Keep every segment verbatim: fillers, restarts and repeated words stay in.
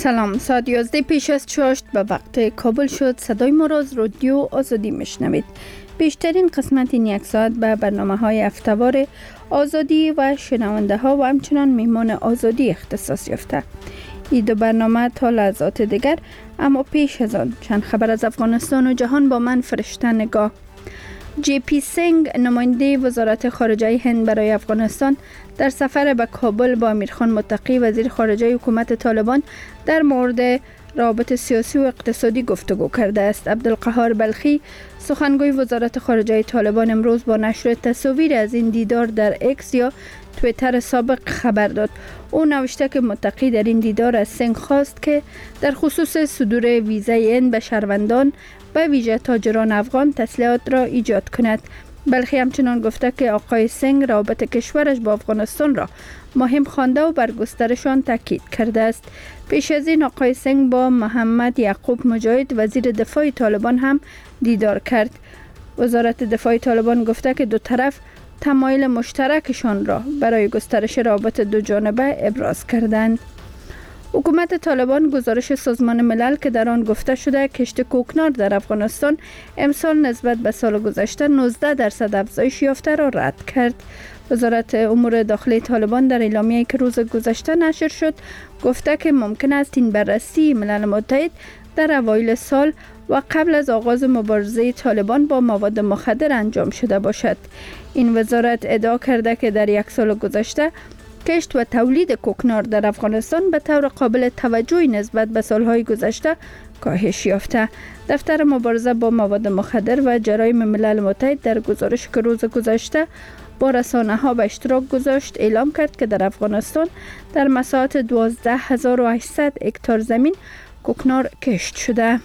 سلام، ساعت یازده پیش از چاشت به وقت کابل شد. صدای ما را از رادیو آزادی میشنوید. بیشترین قسمت این یک ساعت به برنامه های هفته‌وار آزادی و شنونده ها و همچنان میهمان آزادی اختصاص یافته. این دو برنامه تا لحظات دیگر، اما پیش از آن چند خبر از افغانستان و جهان با من فرشته نگاه. جی پی سینگ، نماینده وزارت خارجه هند برای افغانستان، در سفر به کابل با امیرخان متقی وزیر خارجه حکومت طالبان در مورد روابط سیاسی و اقتصادی گفتگو کرده است. عبدالقهار بلخی، سخنگوی وزارت خارجه طالبان، امروز با نشر تصاویر از این دیدار در اکس یا توییتر سابق خبر داد. او نوشته که متقی در این دیدار از سینگ خواست که در خصوص صدور ویزای هند به شهروندان به ویژه تاجران افغان تسلیحات را ایجاد کند. بلخی همچنان گفته که آقای سینگ روابط کشورش با افغانستان را مهم خوانده و بر گسترشان تاکید کرده است. پیش از این آقای سینگ با محمد یعقوب مجاهد، وزیر دفاع طالبان، هم دیدار کرد. وزارت دفاع طالبان گفته که دو طرف تمایل مشترکشان را برای گسترش روابط دو جانبه ابراز کردند. حکومت طالبان گزارش سازمان ملل که در آن گفته شده کشت کوکنار در افغانستان امسال نسبت به سال گذشته نوزده درصد افزایش یافته را رد کرد. وزارت امور داخلی طالبان در اعلامیه‌ای که روز گذشته نشر شد گفته که ممکن است این بررسی ملل متحد در اوایل سال و قبل از آغاز مبارزه طالبان با مواد مخدر انجام شده باشد. این وزارت ادعا کرده که در یک سال گذشته کشت و تولید کوکنار در افغانستان به طور قابل توجهی نسبت به سالهای گذشته کاهش یافته. دفتر مبارزه با مواد مخدر و جرایم ملل متحد در گزارش که روز گذشته با رسانه ها به اشتراک گذاشت اعلام کرد که در افغانستان در مساحت دوازده هزار و هشتصد هکتار زمین کوکنار کشت شده.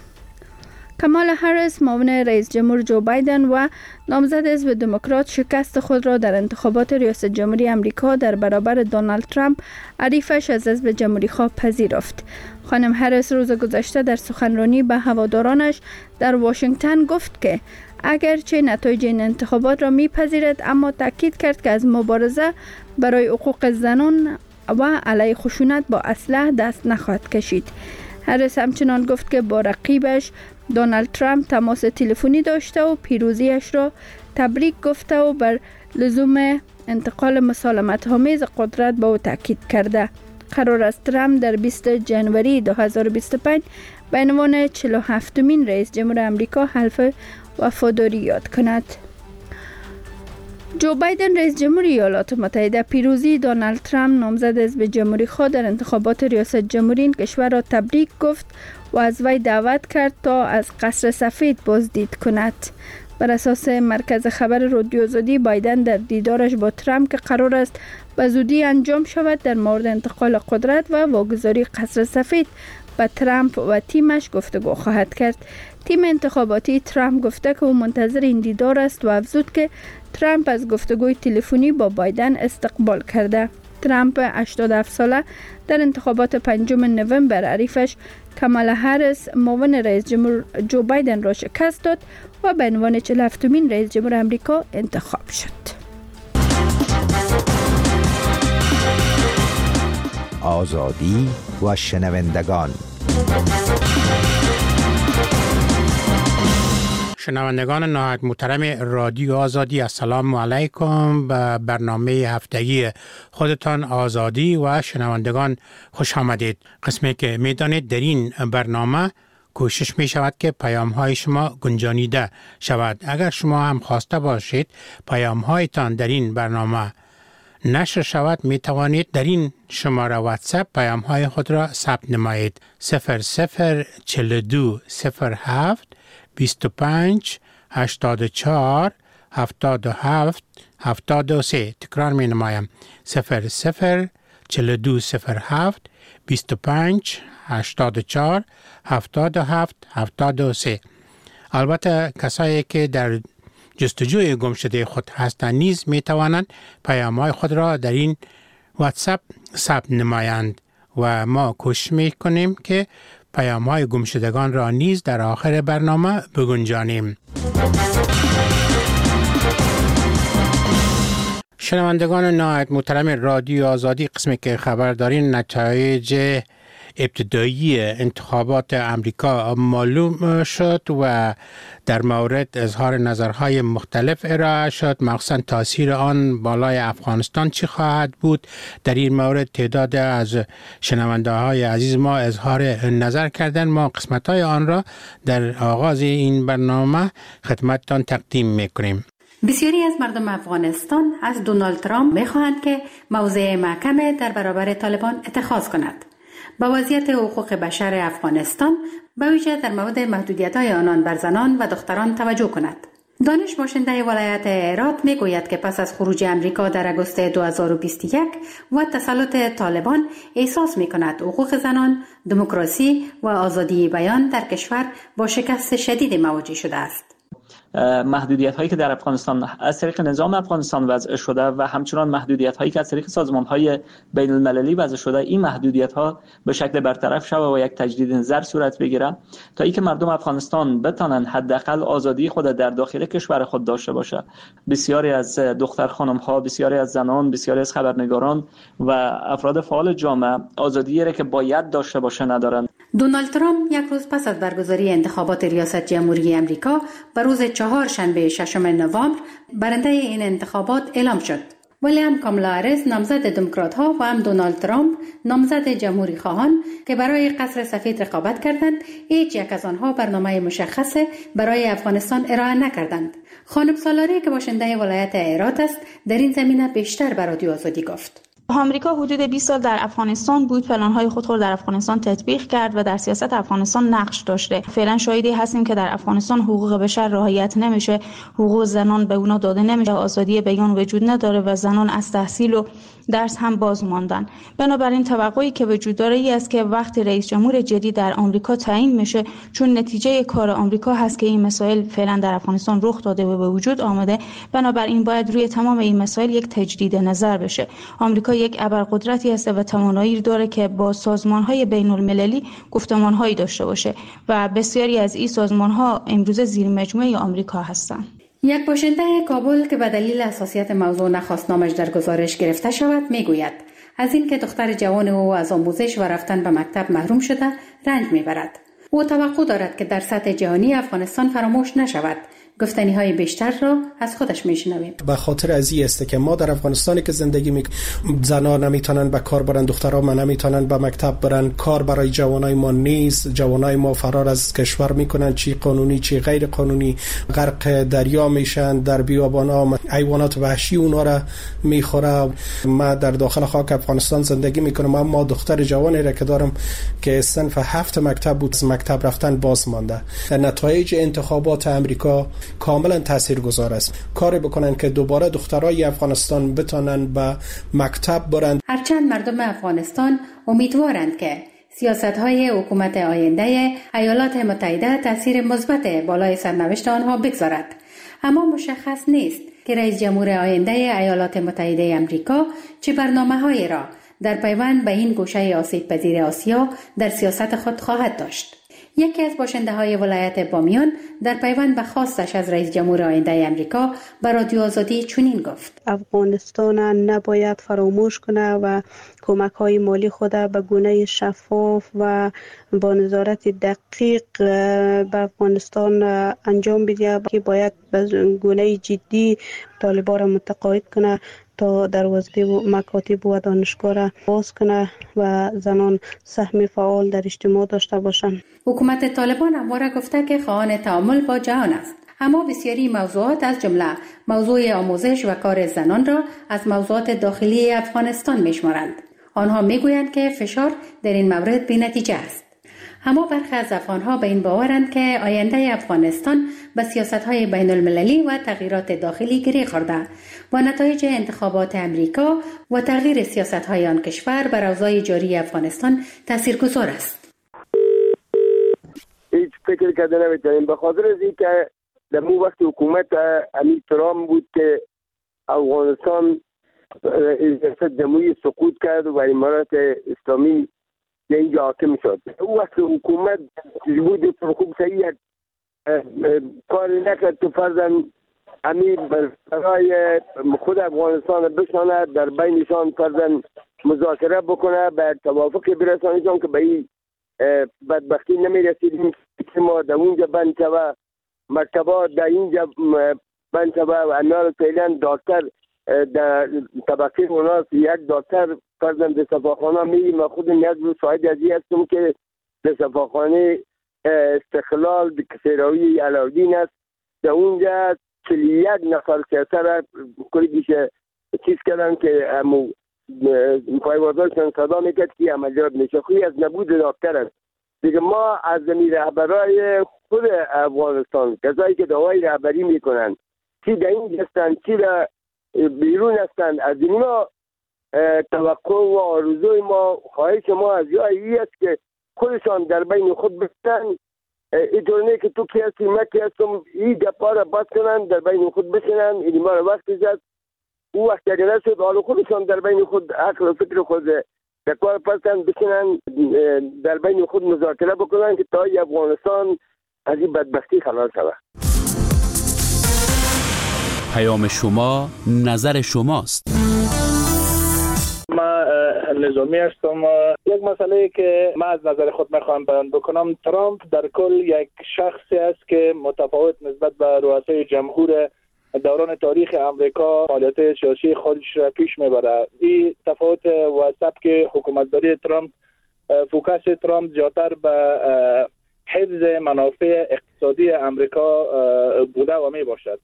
کمالا هریس، معاون رئیس جمهور جو بایدن و نامزد حزب دموکرات، شکست خود را در انتخابات ریاست جمهوری آمریکا در برابر دونالد ترامپ، حریفش از حزب جمهوری خواه، پذیرفت. خانم هریس روز گذشته در سخنرانی به هوادارانش در واشنگتن گفت که اگرچه نتایج این انتخابات را میپذیرد، اما تاکید کرد که از مبارزه برای حقوق زنان و علیه خشونت با اسلحه دست نخواهد کشید. هریس همچنان گفت که با رقیبش دونالد ترامپ تماس تلفنی داشته و پیروزیش را تبریک گفته و بر لزوم انتقال مسالمت‌آمیز قدرت به او تاکید کرده. قرار است ترامپ در بیستم ژانویه دو هزار و بیست و پنج به عنوان چهل و هفتمین رئیس جمهور آمریکا حلف وفاداری یاد کند. جو بایدن، رئیس جمهور ایالات متحده، پیروزی دونالد ترامپ، نامزد حزب جمهوری خواه، در انتخابات ریاست جمهوری این کشور را تبریک گفت و از وی دعوت کرد تا از قصر سفید بازدید کند. بر اساس مرکز خبر رادیو آزادی، بایدن در دیدارش با ترامپ که قرار است به زودی انجام شود در مورد انتقال قدرت و واگذاری قصر سفید با ترامپ و تیمش گفتگو خواهد کرد. تیم انتخاباتی ترامپ گفته که او منتظر این دیدار است و افزود که ترامپ از گفتگوی تلفنی با بایدن استقبال کرده. ترامپ هشتاد و هفت ساله در انتخابات پنجم نوامبر حریفش کمالا هریس، معاون رئیس جمهور جو بایدن، را شکست داد و به عنوان چهل و هفتمین رئیس جمهور آمریکا انتخاب شد. آزادی و شنوندگان. شنوندگان نهایت محترم رادیو آزادی، السلام علیکم. به برنامه هفتگی خودتان آزادی و شنوندگان خوش آمدید. قسمی که میدانید در این برنامه کوشش می شود که پیام های شما گنجانیده شود. اگر شما هم خواسته باشید پیام هایتان در این برنامه نشر شود، می توانید در این شماره واتساپ پیام های خود را ثبت نمایید. صفر صفر چهل و دو صفر هفت بیست و پنج هشتاد و چهار هفتاد و هفت هفتاد و سه. تکرار می نمایم. صفر صفر چهل و دو صفر هفت بیست و پنج هشتاد و چهار هفتاد و هفت هفتاد و سه. البته کسایی که در جستجوی گمشده خود هستند نیز می توانند پیام‌های خود را در این واتساپ ثبت نمایند و ما کوشش می کنیم که پیام‌های گمشدگان را نیز در آخر برنامه بگنجانیم. شنوندگان نهایت محترم رادیو آزادی، قسمی که خبر دارین نتایج ابتدایی انتخابات امریکا معلوم شد و در مورد اظهار نظرهای مختلف ارائه شد، مخصوصا تاثیر آن بالای افغانستان چی خواهد بود. در این مورد تعداد از شنونده های عزیز ما اظهار نظر کردن. ما قسمت های آن را در آغاز این برنامه خدمتتان تقدیم میکنیم. بسیاری از مردم افغانستان از دونالد ترامپ می‌خواهند که موضع محکم در برابر طالبان اتخاذ کند. با وضعیت حقوق بشر افغانستان به ویژه در مورد محدودیت‌های آنان بر زنان و دختران توجه کند. دانش باشنده ولایت هرات میگوید که پس از خروج امریکا در آگوست دو هزار و بیست و یک و تسلط طالبان احساس می‌کند حقوق زنان، دموکراسی و آزادی بیان در کشور با شکست شدید مواجه شده است. محدودیت هایی که در افغانستان از طریق نظام افغانستان وضع شده و همچنان محدودیت هایی که از طریق سازمان های بین المللی وضع شده، این محدودیت ها به شکل برطرف شود و یک تجدید نظر صورت بگیره تا اینکه مردم افغانستان بتانند حداقل آزادی خود در داخل کشور خود داشته باشه. بسیاری از دختر خانم ها، بسیاری از زنان، بسیاری از خبرنگاران و افراد فعال جامعه آزادی را که باید داشته باشه ندارند. دونالد ترامپ یک روز پس از برگزاری انتخابات ریاست جمهوری امریکا به روز چهارشنبه ششم نوامبر برنده این انتخابات اعلام شد. ولی هم کامالا هریس نامزد دموکرات ها و هم دونالد ترامپ نامزد جمهوری خواهان که برای قصر سفید رقابت کردند، هیچ یک از آنها برنامه مشخص برای افغانستان ارائه نکردند. خانم سالاری که باشنده ولایت هرات است در این زمینه بیشتر به رادیو آزادی گفت. آمریکا حدود بیست سال در افغانستان بود، پلن‌های خود را در افغانستان تطبیق کرد و در سیاست افغانستان نقش داشته. فعلا شاهدی هستیم که در افغانستان حقوق بشر رعایت نمیشه، حقوق زنان به اونا داده نمیشه، آزادی بیان وجود نداره و زنان از تحصیل و درس هم باز ماندن. بنابراین توقعی که وجود داره ای است که وقتی رئیس جمهور جدید در آمریکا تعیین میشه، چون نتیجه کار آمریکا هست که این مسائل فعلا در افغانستان رخ داده و به وجود آمده، بنابراین باید روی تمام این مسائل یک تجدید نظر بشه. آمریکا یک ابرقدرتی است و توانایی داره که با سازمان‌های بین‌المللی گفتمان‌هایی داشته باشه و بسیاری از این سازمان‌ها امروزه زیر مجموعه آمریکا هستند. یک باشنده کابل که به دلیل حساسیت موضوع نخواست نامش در گزارش گرفته شود میگوید از اینکه دختر جوان او از آموزش و رفتن به مکتب محروم شده رنج میبرد. او توقع دارد که در سطح جهانی افغانستان فراموش نشود. گفتنی های بیشتر را از خودش میشنویم. به خاطر از این است که ما در افغانستانی که زندگی می زنان نمیتونن به کار برن، دخترها ما نمیتونن به مکتب برن، کار برای جوانای ما نیست، جوانای ما فرار از کشور میکنن، چی قانونی چی غیر قانونی، غرق دریا میشن، در بیابانا حیوانات وحشی اونا را میخوره. ما در داخل خاک افغانستان زندگی میکنم، اما دختر جوانی را که دارم که صنف هفت مکتب بود، مکتب رفتن باز مانده. نتایج انتخابات امریکا کاملا تاثیرگذار است. کاری بکنن که دوباره دخترای افغانستان بتونن به مکتب برند. هرچند مردم افغانستان امیدوارند که سیاست‌های حکومت آینده ایالات متحده تاثیر مثبت بالای سرنوشت آنها بگذارد، اما مشخص نیست که رئیس جمهور آینده ایالات متحده آمریکا چه برنامه‌هایی را در پیوند به این گوشه آسیب‌پذیر آسیا در سیاست خود خواهد داشت. یکی از باشنده های ولایت بامیان در پیوند به خواستش از رئیس جمهور آینده امریکا به رادیو آزادی چنین گفت: افغانستان نباید فراموش کنه و کمک های مالی خود به گونه شفاف و با نظارت دقیق به افغانستان انجام بده، که باید به گونه جدی طالبان را متقاعد کنه تا دروازه مکاتب و دانشگاه را باز کنه و زنان سهم فعال در اجتماع داشته باشند. حکومت طالبان همواره گفته که خواهان تعامل با جهان است، اما بسیاری موضوعات از جمله موضوع آموزش و کار زنان را از موضوعات داخلی افغانستان میشمارند. آنها میگویند که فشار در این مورد بی‌نتیجه است. اما برخی از افغانها به این باورند که آینده افغانستان به سیاست‌های بین‌المللی و تغییرات داخلی گره خورده و نتایج انتخابات امریکا و تغییر سیاست‌های آن کشور بر اوضاع جاری افغانستان تاثیرگذار است. هیچ فکر کرده نمی‌تونیم، به خاطر از اینکه در مو وقت حکومت امی ترامپ بود که افغانستان ریاست جمهوری سقوط کرد و امارات اسلامی اینجا حاکم شد. او وقت حکومت بود خوب صحیح کار نکرد که فرضاً امی برای خود افغانستان بشاند، در بینشان فرضاً مذاکره بکنه، به توافق برسانشان که به این بدبختی نمی رسیدیم که ما در اونجا بند شوه، مکتبا در اینجا بند شوه و امیال فعلا دکتر در طبقه اوناست یک دکتر فرزند صفاخانه میریم و خود نیاز رو شاهد ازی هستم که در صفاخانه استقلال کسیراوی علاودین است. در اونجا چلی یک نفر سیاسه را کلی بیشه چیز کردن که همو پایوازاشون صدا میکرد که عملیات میشه. خوی از نبود دکتر است دیگه. ما از زمین رهبرای خود افغانستان کسایی که دعای رهبری میکنن چی در این هستن چی در بیرون هستند، از اینا توقع و آرزوی ما خواهش ما از جایی است که خودشان در بین خود بشن، اینطور نه که تو کی هستی من کی هستم این گپا را بات کنن، در بین خود بشنن. این ما را وقتی زد او وقت اگر نشد حالا خودشان در بین خود عقل و فکر خود در کار پسن بشنن، در بین خود مذاکره بکنن که تا افغانستان از این بدبختی خلاص شود. پیام شما نظر شماست. ما نظامی هستم. یک مسئله که من از نظر خود میخوام بیان بکنم، ترامپ در کل یک شخصی است که متفاوت نسبت به رؤسای جمهور دوران تاریخ امریکا فعالیت سیاسی خودش را پیش میبره. این تفاوت و سبک حکومتداری ترامپ، فوکس ترامپ زیادتر به حفظ منافع اقتصادی امریکا بوده و می باشد.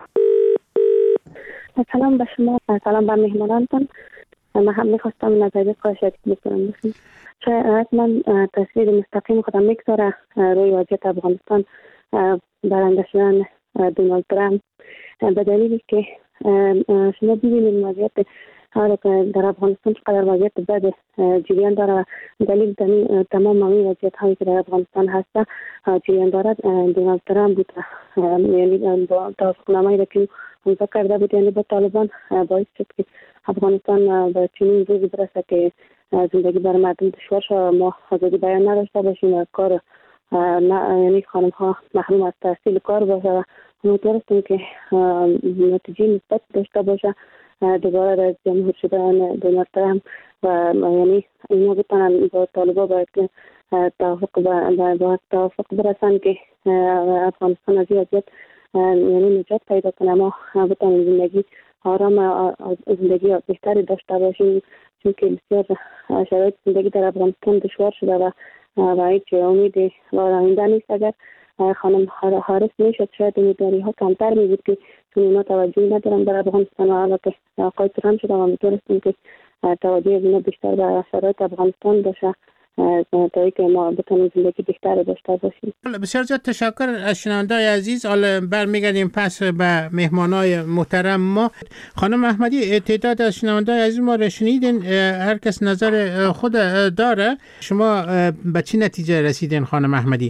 سلام به شما، سلام به مهمانانتان. من هم میخواستم نظریه خواهشاتی بکنم. شاید من تصویر مستقیم خودم میگذاره روی وضعیت افغانستان برنده شدن دونالد ترامپ، به دلیلی که شما ببینید وضعیت حالا که در افغانستان چقدر وضعیت بد جریان داره و دلیل تمام این وضعیت هایی که در افغانستان هست جریان داره دونالد ترامپ بود. یعنی با توافقنامه‌ای که امضا کرده بود یعنی با طالبان باعث شد که افغانستان به چنین روزی برسه که زندگی برای مردم دشوار شد، ما آزادی بیان نداشته باشیم و کار یعنی خانم ها محروم از تحصیل کار باشه و امیدوار هستیم که نتیجه مثبت داشته باشه دوباره رئیس جمهور شدن دونالد ترامپ و یعنی اینا بتونن با طالبا باید که توافق با توافق برسن که افغانستان از این وضعیت یعنی نجات پیدا کنه، ما بتونیم زندگی آرام زندگی بهتری داشته باشیم، چون که بسیار شرایط زندگی در افغانستان دشوار شده و و هیچ امید و آینده نیست. اگر خانم حارس میشد شاید امیدواری ها کمتر می بود که چون اینا توجهی ندارن در افغانستان و حالا که آقای ترامپ شده و میتونستیم که توجه اینا بیشتر به شرایط افغانستان باشه تا اینکه ما بتونیم زندگی بهتر داشته باشیم. بسیار زیاد تشکر از شنونده‌های عزیز. حالا برمیگردیم پس به مهمانای محترم ما. خانم احمدی، تعداد از شنونده‌های عزیز ما را شنیدین، هر کس نظر خود داره. شما به چی نتیجه رسیدین خانم احمدی؟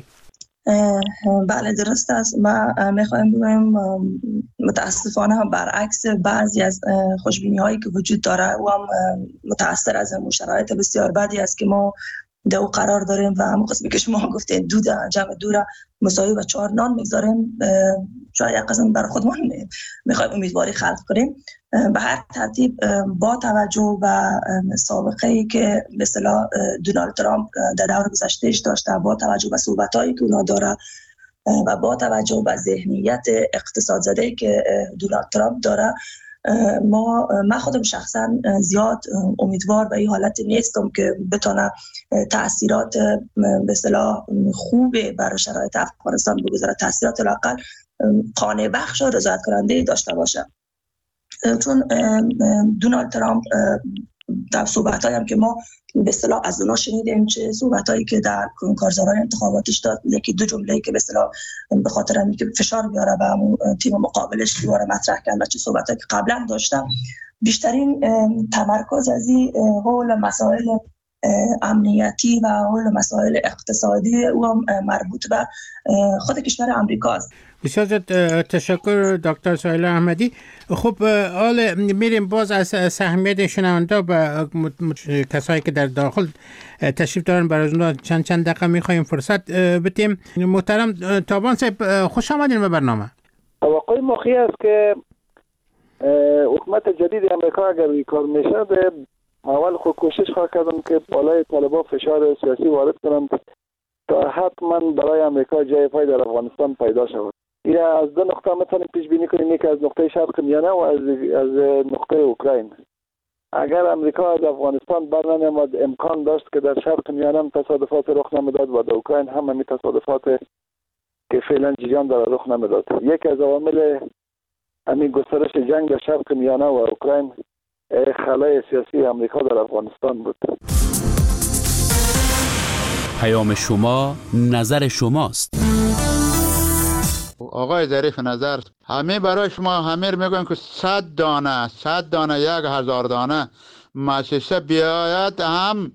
بله درست است. ما میخوایم بگویم متاسفانه برعکس بعضی از خوشبینی هایی که وجود داره و هم متاثر از شرایط بسیار بدی است که ما در او قرار داریم و هم قسمی که شما گفتین دو جمع دو را مساوی و چهار نان میگذاریم. شاید یک قسم برای خودمان میخوایم امیدواری خلق کنیم. به هر ترتیب با توجه به سابقه‌ای که به اصطلاح دونالد ترامپ در دور گذشتهش داشته، با توجه به صحبت‌هایی که اونا داره و با توجه به ذهنیت اقتصاد زده‌ای که دونالد ترامپ داره، ما من خودم شخصا زیاد امیدوار به این حالت نیستم که بتونه تاثیرات به اصطلاح خوبه برای شرایط افغانستان بگذاره، تاثیرات لااقل قانع بخش و رضایت کننده داشته باشه. چون دونالد ترامپ در صحبت‌هایی هم که ما به اصطلاح از اونا شنیدیم، چه صحبت‌هایی که در کارزارهای انتخاباتش داد، یکی دو جمله‌ای که به اصطلاح به خاطر اینکه فشار بیاره به همون تیم مقابلش دوباره مطرح کرد و چه صحبت‌هایی که قبلا داشتم، بیشترین تمرکز از این حول مسائل امنیتی و حول مسائل اقتصادی و مربوط به خود کشور آمریکا است. بسیار تشکر دکتر سهیلا احمدی. خب حالا میریم باز از سهمیت شنونده به کسایی که در داخل تشریف دارن، برای اونها چند چند دقیقه میخوایم فرصت بدیم. محترم تابان صاحب، خوش آمدین به برنامه. توقع مخی است که حکومت جدید امریکا اگر این کار میشه اول خود کوشش خواهد کردم که بالای طالبان فشار سیاسی وارد کنم تا حتما برای امریکا جای پای در افغانستان پیدا شود. یا از دو نقطه میتونیم پیش بینی کنیم، یکی از نقطه شرق میانه و از از نقطه اوکراین. اگر امریکا از افغانستان برنمیامد امکان داشت که در شرق میانه تصادفات رخ نمیداد و در اوکراین هم همین تصادفات که فعلا جریان داره رخ نمیداد. یکی از عوامل همین گسترش جنگ در شرق میانه و اوکراین خلای سیاسی امریکا در افغانستان بود. پیام شما نظر شماست. آقای ظریف نظر، همه برای شما همه میگن که صد دانه صد دانه یک هزار دانه مؤسسه بیاید هم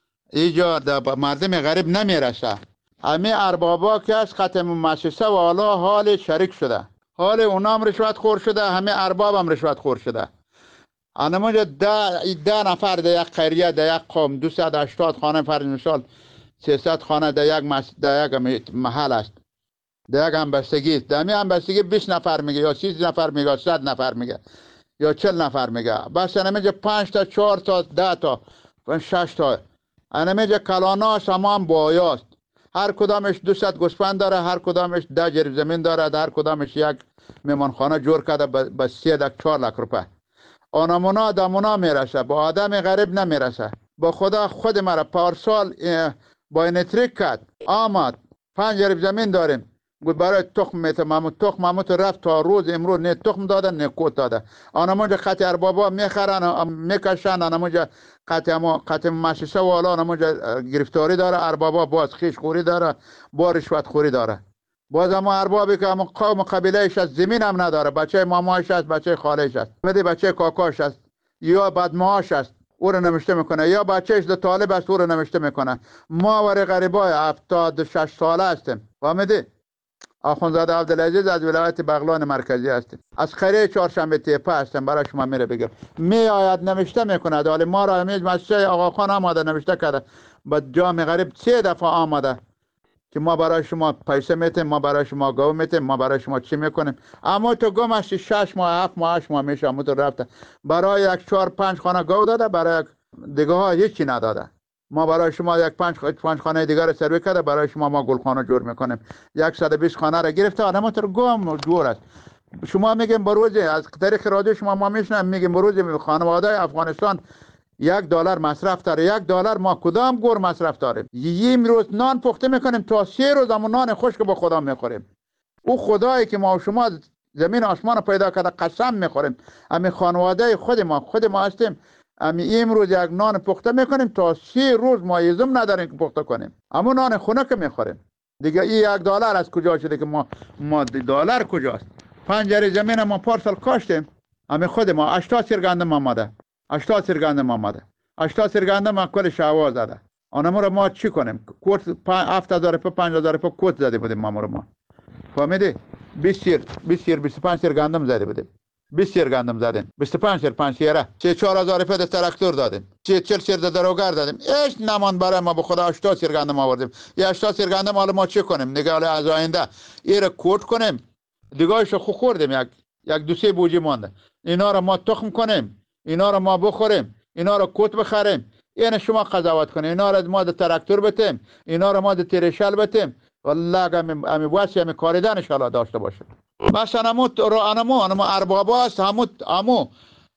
ایجاد مردم غریب نمیرسه. همه اربابا که از ختم مؤسسه و حالا حال شریک شده، حال اونام رشوت خور شده، همه ارباب هم رشوت خور شده. انمونجا ده, ده نفر در یک قریه در یک قوم دویست و هشتاد خانه فرض مثال سیصد خانه در یک, مس... در یک محل است، در یک همبستگی است. در می همبستگی بیست نفر میگه یا سی نفر میگه یا صد نفر میگه یا چهل نفر میگه. بس انمونجا پنج تا چهار تا ده تا و شش تا انمونجا کلاناش هم بایاست. هر کدامش دویست گوسفند داره، هر کدامش ده جریب زمین داره، هر کدامش یک میمانخانه جور کرده به سه لک چهار لک روپه. آنمونا دمونا میرسه، با آدم غریب نمیرسه. با خدا خود مرا پارسال با اینتریک کرد آمد پنج جریب زمین داریم گفت برای تخم میتم تخم ماموت رفت تا روز امروز نه تخم داده نه کوت داده. آنمونجا قطع اربابا میخرن میکشن، آنمونجا قطع ما قطع مؤسسه و حالا آنمونجا گرفتاری داره، اربابا باز خیش خوری داره، با رشوت خوری داره. باز اما اربابی که اما قوم قبیلهش است زمین هم نداره، بچه مامایش است، بچه خالهش است، میده بچه کاکاش است یا بدماش است او رو نمشته میکنه، یا بچهش ده طالب است او رو نمشته میکنه. ما ور غریبای هفتاد و شش ساله هستیم. فهمیدی؟ آخوندزاده عبدالعزیز از ولایت بغلان مرکزی هستیم. از قریه چهارشنبه تیپه هستم. برای شما میره بگم می آید نمشته میکنه. ولی ما را همیشه مسجد آقا خان آماده نمشته کرده با جام غریب سه دفعه آماده که ما برای شما پیسه میتیم، ما برای شما گو میتیم، ما برای شما چی میکنیم. اما تو گم هستی شش ماه هفت ماه هشت ماه میشه اما تو رفته برای یک چهار پنج خانه گو داده، برای دیگه ها هیچی نداده. ما برای شما یک پنج پنج خانه دیگر سروی کرده، برای شما ما گلخانه جور میکنیم. صد و بیست خانه را گرفته آدم تو گم جور است. شما میگیم بروز از طریق رادیو شما ما میشنم میگیم بروز خانواده افغانستان یک دلار مصرف داره. یک دلار ما کدام گور مصرف داریم؟ یه روز نان پخته میکنیم تا سه روز همون نان خشک با خدا میخوریم. او خدایی که ما و شما زمین آسمان پیدا کرده قسم میخوریم. همین خانواده خود ما خود ما هستیم. همین امروز یک نان پخته میکنیم تا سه روز ما یزم نداریم که پخته کنیم. همون نان خنک میخوریم. دیگه این یک دلار از کجا شده که ما ما دلار کجاست؟ پنجره زمین ما پارسال کاشتیم. همین خود ما هشتاد سیر گندم آماده. هشتاد سیر گندم آمده. هشتاد سیر گندم ما کل شوا زده. آنمو رو ما چی کنیم؟ کوت هفت هزار روپیه پنج هزار روپیه کوت زده بودیم ما رو ما. فهمیدی؟ بیست سیر بیست سیر بیست و پنج سیر گندم زده بودیم. بیست سیر گندم زدیم. بیست و پنج سیر پنج سیره. سه چهار هزار روپیه ده تراکتور دادیم. سه چهل سیر ده دروگر دادیم. ایش نمان برای ما به خدا هشتاد سیر گندم آوردیم. یا هشتاد سیر گندم حالا ما چی کنیم؟ دیگه حالا از آینده ایره کوت کنیم. دیگه‌اش خو خوردیم یک یک دو سه بوجی مونده. اینا رو ما تخم کنیم. اینا رو ما بخوریم، اینا رو کوت بخریم، این شما قضاوت کنیم. اینا رو ما د تراکتور بتیم، اینا رو ما د تریشل بتیم. والله امی امی واسه امی کاریدن ان شاء الله داشته باشه. مثلا همو رو انمو انمو اربابا است، همو همو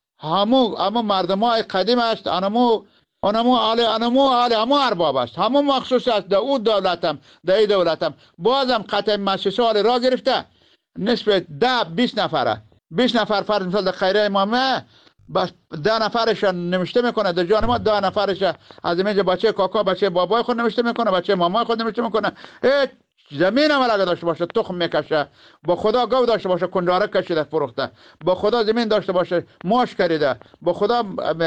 همو همو مردمای قدیم است، انمو انمو علی انمو علی همو ارباب است، همو مخصوص است د او دولتم د ای دولتم. بازم قطع مؤسسه را گرفته نسبت ده بیست نفره بیست نفر فرض مثال د خیره امامه بس ده نفرش نمیشته میکنه در جان ما، ده نفرش از اینجا بچه کاکا بچه بابای خود نمیشته میکنه، بچه مامای خود نمیشته میکنه. هیچ زمین هم اگه داشته باشه تخم میکشه، با خدا گاو داشته باشه کنجاره کشیده فروخته، با خدا زمین داشته باشه ماش کریده، با خدا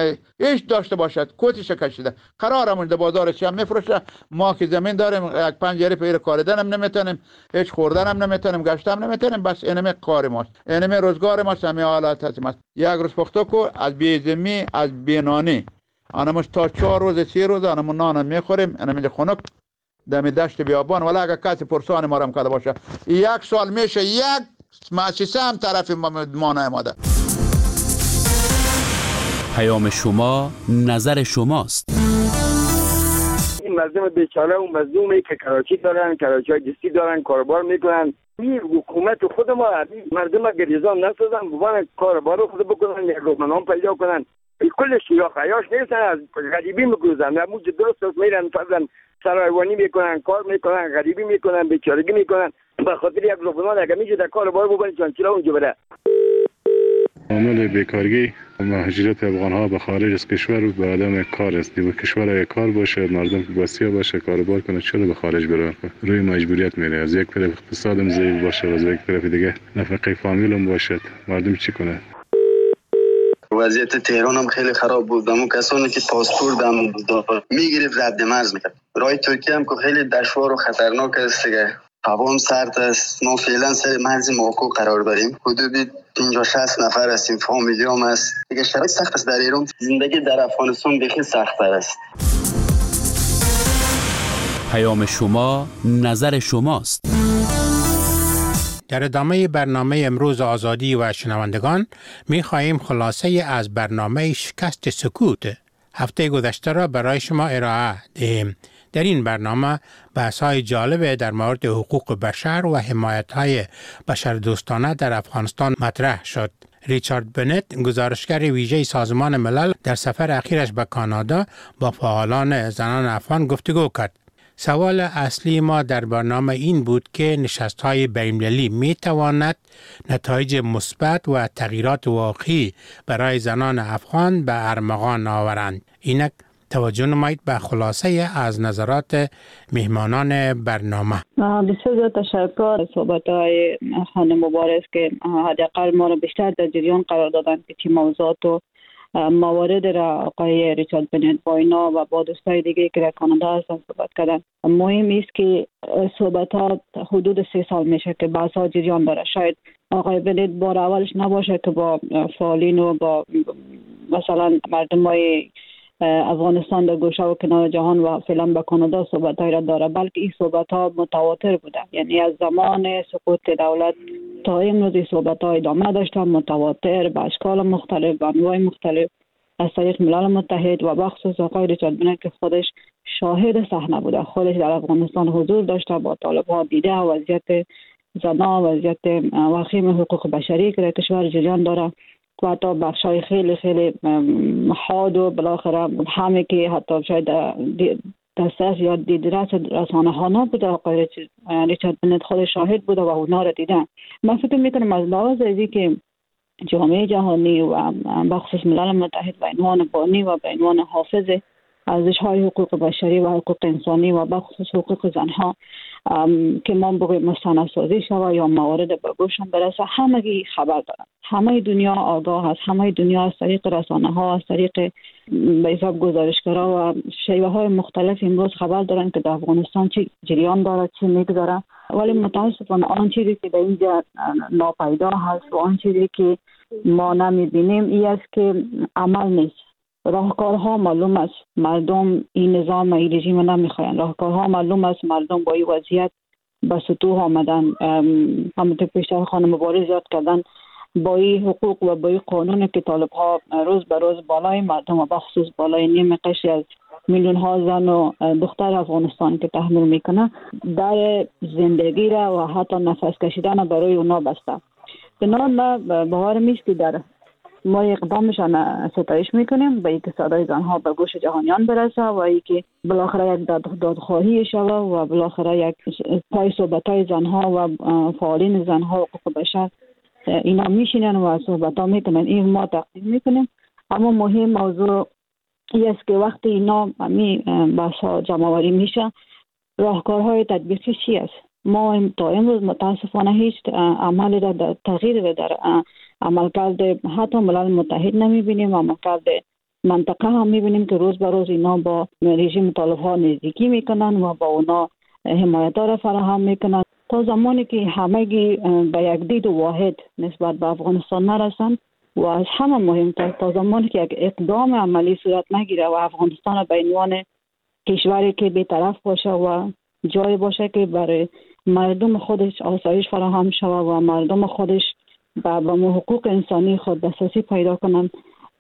ایش داشته باشه کوتیش کشیده، قرارمون در بازارش هم میفروشه. ما که زمین داریم یک پنجره پیر کاریدن هم نمیتونیم، هیچ خوردن هم نمیتونیم، گشت هم نمیتونیم. بس اینم کار ماست، اینم روزگار ماست، همین حالت هست. یک روز پخته کو از بیزمی از بینانی آنموش تا چهار روز سه روز آنمون نان میخوریم. اینم خنک دم دشت بیابان. ولی اگر کسی پرسان ما رم کرده باشه یک سال میشه یک مؤسسه هم طرف ما نماده. پیام شما نظر شماست. این مردم بیچاره و مظلومی که کراچی دارن، کراچی جستی دارن، کاربار میکنن، این حکومت خود ما مردم گریزان نسازن، بوان کاربار خود بکنن، یک رومنان پیدا کنن. کلش یا خیاش نیستن، از غریبی میگوزن، موج درست میرن فرزن سرایوانی میکنن، کار میکنن، غریبی میکنن، بیچارگی میکنن. به خاطر یک رومنان اگه میشه در کاربار بکنن چانچیلا اونجا بره. عامل بیکارگی و مهاجرت افغان‌ها به خارج از کشور و به عدم کار است. و کشور اگه کار باشه، مردم وسیع باشه، کاروبار کنه، چرا به خارج بره؟ روی مجبوریت میره. از یک طرف اقتصادم ضعیف باشه، از یک طرف دیگه نفقه فامیلم باشد، مردم چی کنه؟ وضعیت تهران هم خیلی خراب بود. اون کسانی که پاسپورت هم میگرفت رد مرز میکرد. راه ترکیه هم که خیلی دشوار و خطرناک است دیگه. هوا هم سرد است. ما فعلا سر مرز ماکو قرار داریم. حدود پنجاه شصت نفر هستیم، فامیلی هم هست دیگه. شرایط سخت است در ایران. زندگی در افغانستان بخیر سخت‌تر است. پیام شما نظر شماست. در ادامه برنامه امروز آزادی و شنوندگان می خواهیم خلاصه از برنامه شکست سکوت هفته گذشته را برای شما ارائه دهیم. در این برنامه بحث‌های جالب در مورد حقوق بشر و حمایت‌های بشردوستانه در افغانستان مطرح شد. ریچارد بنت، گزارشگر ویژه سازمان ملل، در سفر اخیرش به کانادا با فعالان زنان افغان گفتگو کرد. سوال اصلی ما در برنامه این بود که نشست‌های بین‌المللی می‌تواند نتایج مثبت و تغییرات واقعی برای زنان افغان به ارمغان آورند. اینک توجه نمایید به خلاصه از نظرات مهمانان برنامه. بسیار زیاد تشکر. صحبت‌های خانم مبارز که حداقل ما را بیشتر در جریان قرار دادن که چه موضوعات و موارد را آقای ریچارد بنت با اینا و با دوستای دیگه که در کانادا هستن صحبت کردن. مهم است که صحبتات حدود سه سال میشه که بحث ها جریان داره. شاید آقای بنت بار اولش نباشه که با فعالین و با مثلا مردم های افغانستان در گوشه و کنار جهان و فعلا به کانادا صحبت های را داره، بلکه این صحبت ها متواتر بوده. یعنی از زمان سقوط دولت تا امروز این صحبت ها ادامه داشتن، متواتر به اشکال مختلف، به انواع مختلف از طریق ملل متحد و بخصوص آقای ریچارد بنت که خودش شاهد صحنه بوده، خودش در افغانستان حضور داشته، با طالب ها دیده وضعیت زنان، وضعیت وخیم حقوق بشری که در کشور جریان داره و حتی بخشای خیلی خیلی حاد و بالاخره همه که حتی شاید دسترس یا دیدرس رسانه ها نبوده، آقای ریچارد بنت خود شاهد بوده و اونا را دیدن. من فکر میکنم از لحاظ ازی که جامعه جهانی و بخصوص ملل متحد به عنوان بانی و به عنوان حافظ ارزش‌های حقوق بشری و حقوق انسانی و بخصوص حقوق زنها که ما بگوییم مستندسازی شود یا موارد به گوششان برسه، همگی خبر دارن. همه دنیا آگاه هست، همه دنیا از طریق رسانه ها، از طریق به حساب گزارشگرها و شیوه های مختلف امروز خبر دارن که در افغانستان چی جریان داره، چی میگذره. ولی متاسفانه آن چیزی که در اینجا ناپیدا هست و آن چیزی که ما نمیبینیم این است که عمل نیست. راهکارها معلوم است، مردم این نظام این رژیم نمیخواین. راهکارها معلوم است، مردم با این وضعیت به سطوح آمدن. همونطور پیشتر خانم مبارز یاد کردن، با این حقوق و با این قانون که طالب ها روز به روز بالای مردم و بخصوص بالای نیم قشری از میلیون ها زن و دختر افغانستان که تحمل میکنه، در زندگی را و حتی نفس کشیدن برای اونا بسته. بنابراین ما باورم است که در ما اقدامشان ستایش میکنیم به اینکه صدای زنها به گوش جهانیان برسه و اینکه بالاخره یک دادخواهی شود و بالاخره یک پای صحبت‌های زنها و فعالین زنها و حقوق بشر اینا میشینن و صحبت‌ها میکنن. این ما تقدیم میکنیم. اما مهم موضوع این است که وقتی اینا می بحث‌ها جمع‌آوری میشه، راهکارهای تطبیقی چی است؟ ما تا امروز متاسفانه هیچ عملی را در تغییر در عملکرد حتی ملل متحد نمیبینیم. عملکرد منطقه هم میبینیم که روز به روز اینا با رژیم طالب ها نزدیکی میکنن و با اونا حمایت را فراهم میکنن. تا زمانی که همگی به یک دید واحد نسبت به افغانستان نرسن و از همه مهمتر تا زمانی که یک اقدام عملی صورت نگیره و افغانستان به عنوان کشوری که بی‌طرف باشه و جای باشه که برای مردم خودش آسایش فراهم شود و مردم خودش با حقوق انسانی خود دسترسی پیدا کنن،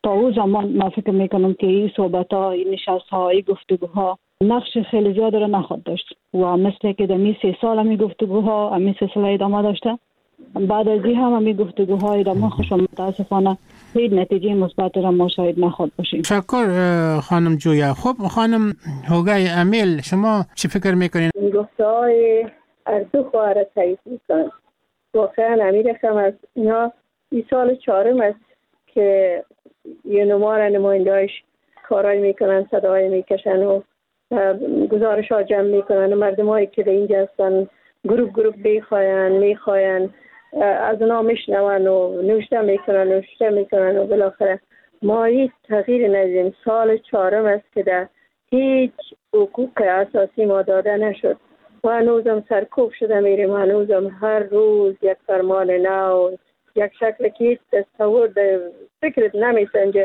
تا او زمان من فکر میکنم که این صحبت ها، این نشست ها، این گفتگوها نقش خیلی زیاد را نخواهد داشت و مثل که در می سه سال همی گفتگوها همی سلسله ادامه داشته. بعد از این هم همی گفتگوها ادامه خوش و متاسفانه هیچ نتیجه مثبت را ما شاید نخواهد باشیم. شکر خانم جویا. خب خانم هوگای امیل، شما چی فکر میکنین؟ این گفته های از دو خواهر تایید میکنن. واقعا امیر خم از اینا این سال چهارم است که یه نمار نمایندهایش کارای میکنن، صدای میکشن و گزارش ها جمع میکنن. مردم هایی که در اینجا هستن گروپ گروپ میخواین میخواین از اونا میشنون و نوشته میکنن نوشته میکنن و بالاخره ما هیچ تغییر ندیدیم. سال چهارم است که در هیچ حقوق اساسی ما داده نشد و هنوزم سرکوب شده میریم. هنوزم هر روز یک فرمان نو، یک شکل که هیچ تصور در فکرت نمیسنجه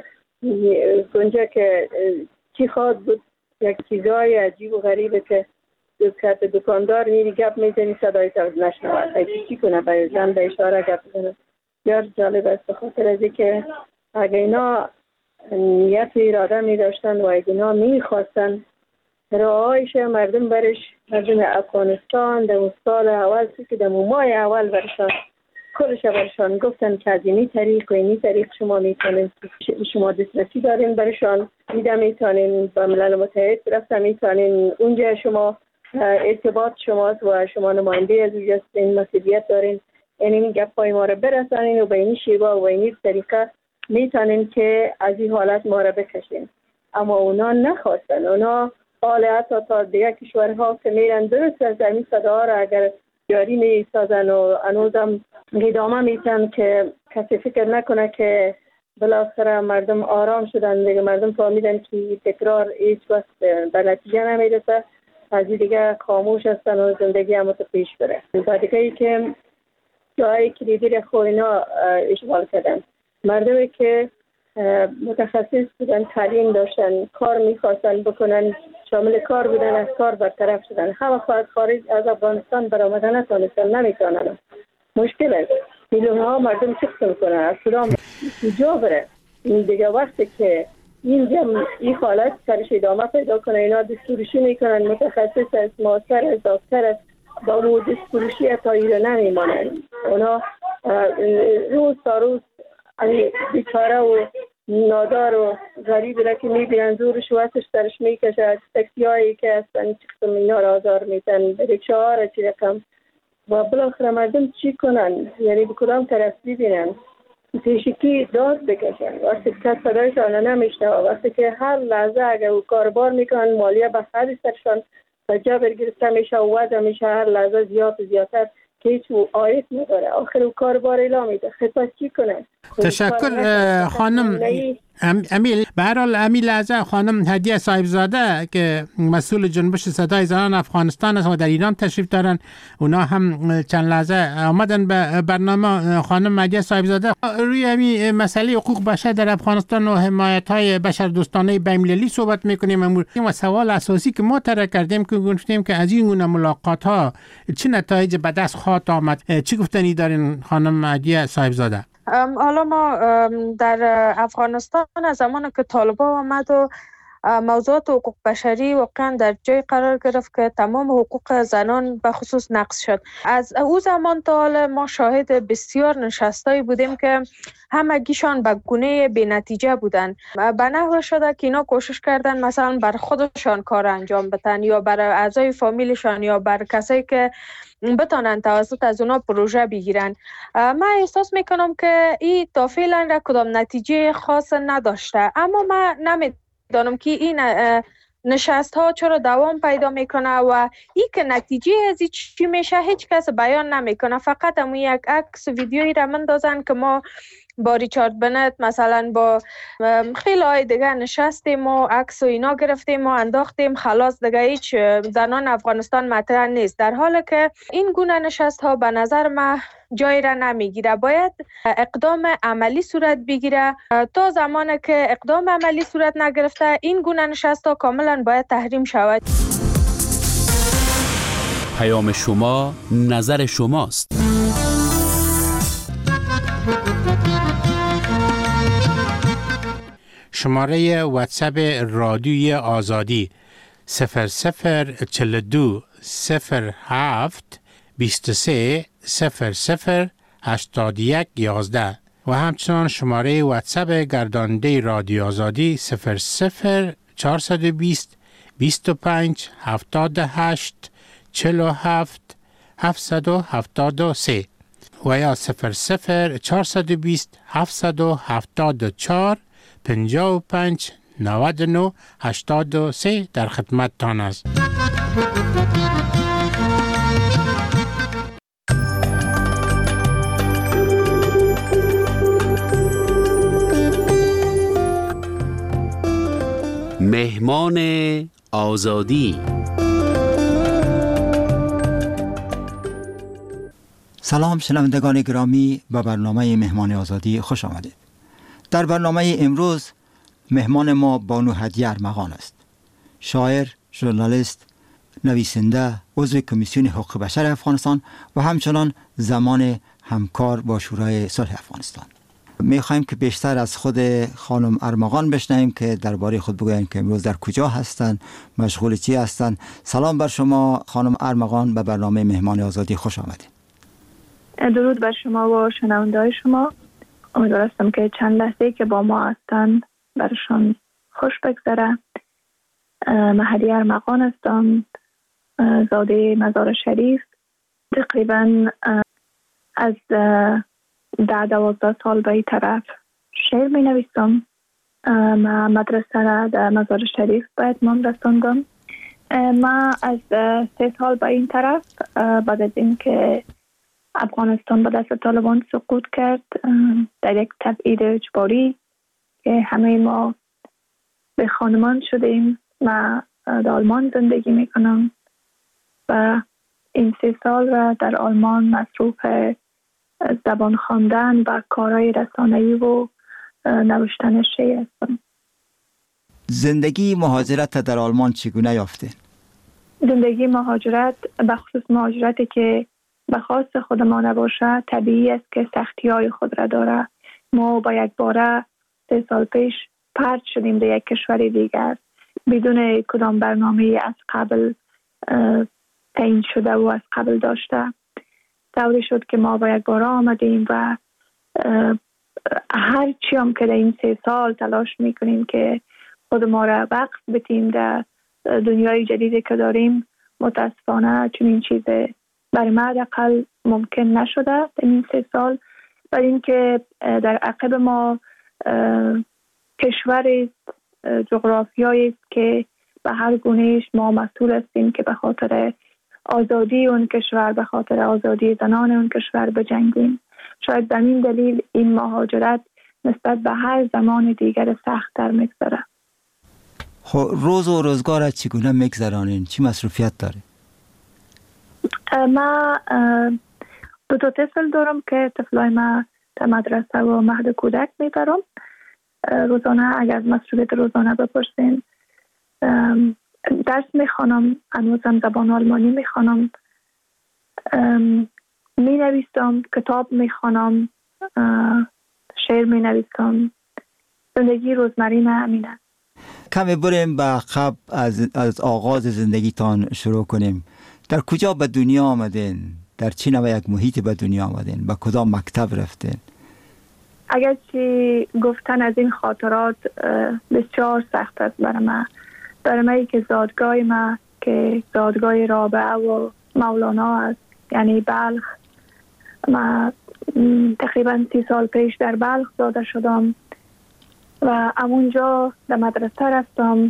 گنجه که چی خواهد بود. یک چیزای عجیب و غریبه که دکت دکاندار میری گپ میزنی صدای تو نشنود. هیچی چی کنه به زن به اشاره گپ بزنه. بسیار جالب است، بخاطر از اینکه اگه اینا نیت و اراده می داشتن و اگه اینا می خواستن راهایش مردم برش، مردم افغانستان در اون سال اول که در ماه اول برشان کلش برشان گفتن که از اینی طریق و اینی طریق شما میتونین، شما دسترسی دارین برشان، میده میتونین با ملل متحد رفتن، میتونین اونجا شما ارتباط شماست و شما نماینده از اونجا هستین، مسئولیت دارین. یعنی این گپ های ما را برسانین و به این شیوه و این طریقه میتونین که از این حالت ما را بکشین. اما اونا نخواستن. اونا حال حتی تا دیگه کشورها که میرن درست از این صدا را اگر جاری میسازن و هنوزم ادامه میتن که کسی فکر نکنه که بالاخره مردم آرام شدن دیگه. مردم فهمیدن که تکرار هیچ وقت به نتیجه نمیرسه، از دیگه خاموش هستن و زندگی هم پیش بره. و دیگه ای که جایی کلیدی خو اینا اشغال کردن، مردمی که متخصص بودن، تعلیم داشتن، کار میخواستن بکنن، شامل کار بودن، از کار برطرف شدن. همه خواهد خارج از افغانستان برآمدن نتونستن، نمیتونن. مشکل است. میلیون ها مردم چیکار میکنن؟ از سودان کجا بره؟ این دیگه وقتی که این جمع این حالت سرش ادامه پیدا کنه، اینا دستورشی میکنن، متخصص از ماستر از دکتر از با مو دستورشی تا ایره نمیمانن. اونا روز تا روز بیچاره و نادار و غریب را که میبینن زورش و وقتش سرش میکشه. از تکسی هایی که هستن چکتم اینا را آزار میتن، رکشه ها را چی رقم و بالاخره مردم چی کنن؟ یعنی به کدام طرف ببینن؟ پیشکی داد بکشن. وقتی که صدایشان نمیشنه، وقتی که هر لحظه اگر او کاربار میکنن مالیه به خرج سرشان جا برگرفته میشه و وضع میشه هر لحظه زیاد زیادتر که هیچ آیت نداره. آخر او کاربار اعلام میده، خطا چی کنه؟ تشکر خانم امیل. به هر حال امیل از خانم هدیه صاحبزاده که مسئول جنبش صدای زنان افغانستان است و در ایران تشریف دارن، اونا هم چند لحظه آمدن به برنامه. خانم هدیه صاحبزاده، روی همین مسئله حقوق بشر در افغانستان و حمایت های بشر دوستانه بین‌المللی صحبت میکنیم امروز و سوال اساسی که ما طرح کردیم که گفتیم که از این گونه ملاقات ها چه نتایج به دست خواهد آمد، چی گفتنی دارین خانم هدیه صاحبزاده؟ حالا ما در افغانستان از زمان که طالبان آمد و موضوعات حقوق بشری واقعا در جای قرار گرفت که تمام حقوق زنان به خصوص نقض شد. از او زمان تا حال ما شاهد بسیار نشستایی بودیم که همگیشان به گونه بی نتیجه بودن. به نحو شده که اینا کوشش کردن مثلا بر خودشان کار انجام بدن یا بر اعضای فامیلشان یا بر کسایی که بتانن توسط از اونا پروژه بگیرن. من احساس میکنم که این تا فعلا را کدام نتیجه خاص نداشته، اما من نمیدانم که این نشست ها چرا دوام پیدا میکنه و ای که نتیجه از چی میشه هیچ کس بیان نمیکنه. فقط همون یک عکس ویدیویی را مندازن که ما با ریچارد بنت مثلا با خیلی های دیگه نشستیم و عکس و اینا گرفتیم و انداختیم، خلاص دیگه هیچ زنان افغانستان مطرح نیست. در حالی که این گونه نشست ها به نظر من جای را نمیگیره. باید اقدام عملی صورت بگیره. تا زمانی که اقدام عملی صورت نگرفته این گونه نشست ها کاملا باید تحریم شود. پیام شما نظر شماست. شماره واتساپ رادیوی آزادی صفر صفر چهل و دو صفر هفت بیست و سه صفر صفر هشتاد و یک یازده و همچنان شماره واتساپ گرداننده رادیو آزادی صفر صفر چهارصد و بیست بیست و پنج هفتاد و هشت چهل و هفت هفتصد و هفتاد و سه و یا صفر صفر چهارصد و بیست هفتصد و هفتاد و چهار پنجاه و پنج نود و نه هشتاد و سه در خدمتتان است. مهمان آزادی. سلام شنوندگان گرامی، به برنامه مهمان آزادی خوش آمدید. در برنامه امروز مهمان ما بانو هدیه ارمغان است. شاعر، ژورنالیست، نویسنده، عضو کمیسیون حقوق بشر افغانستان و همچنان زمان همکار با شورای صلح افغانستان. می‌خوایم که بیشتر از خود خانم ارمغان بشنویم که درباره خود بگویند که امروز در کجا هستند، مشغول چی هستند. سلام بر شما خانم ارمغان، به برنامه مهمان آزادی خوش آمدید. درود بر شما و شنونده‌های شما. امیدوار هستم که چند لحظه که با ما هستند برشان خوش بگذره. من هدیه ارمغان هستم، زاده مزار شریف. تقریبا از ده دوازده سال به این طرف شعر می نویسم. من مدرسه را در مزار شریف به اتمام رساندم. من از سه سال به این طرف بعد از این که افغانستان به دست طالبان سقوط کرد در یک تبعید اجباری که همه ما به خانمان شدیم. من در آلمان زندگی می کنم و این سه سال را در آلمان مصروف زبان خواندن و کارهای رسانه‌ای و نوشتن شعر هستم. زندگی مهاجرت در آلمان چگونه یافته؟ زندگی مهاجرت، بخصوص مهاجرتی که به خواست خود ما نباشه، طبیعی است که سختی‌های خود را داره. ما با یک باره سه سال پیش پرت شدیم به یک کشور دیگر بدون کدام برنامه از قبل تعیین شده و از قبل داشته. طوری شد که ما با یک باره آمدیم و هر چی هم که در این سه سال تلاش میکنیم که خود ما را وقف بتیم در دنیای جدیدی که داریم، متاسفانه چنین چیزی برای ما حداقل ممکن نشده در این سه سال. برای اینکه در عقب ما کشوری جغرافیایی است که به هر گونهش ما مسئول هستیم که به خاطر آزادی اون کشور، به خاطر آزادی زنان اون کشور بجنگیم. شاید به این دلیل این مهاجرت نسبت به هر زمان دیگر سخت‌تر می‌گذره. خب روز و روزگار چگونه می‌گذرانین؟ چی مصروفیت داره؟ ما دو تا طفل دارم که طفلای ما در مدرسه و مهد کودک میبرم. روزانه اگر از مصروفیت روزانه بپرسین، درس میخوانم، هنوزم زبان آلمانی میخوانم، مینویسم، کتاب میخوانم، شعر مینویسم. زندگی روزمره من همینه. کمی بریم به عقب، از, از آغاز زندگیتان شروع کنیم. در کجا به دنیا آمدین؟ در چه نوع یک محیط به دنیا آمدین؟ به کدام مکتب رفتین؟ اگرچه گفتن از این خاطرات بسیار سخت است برای من. برای من که زادگاه ما که زادگاه رابعه و مولانا است، یعنی بلخ. من تقریبا سی سال پیش در بلخ زاده شدم و اونجا در مدرسه رفتم.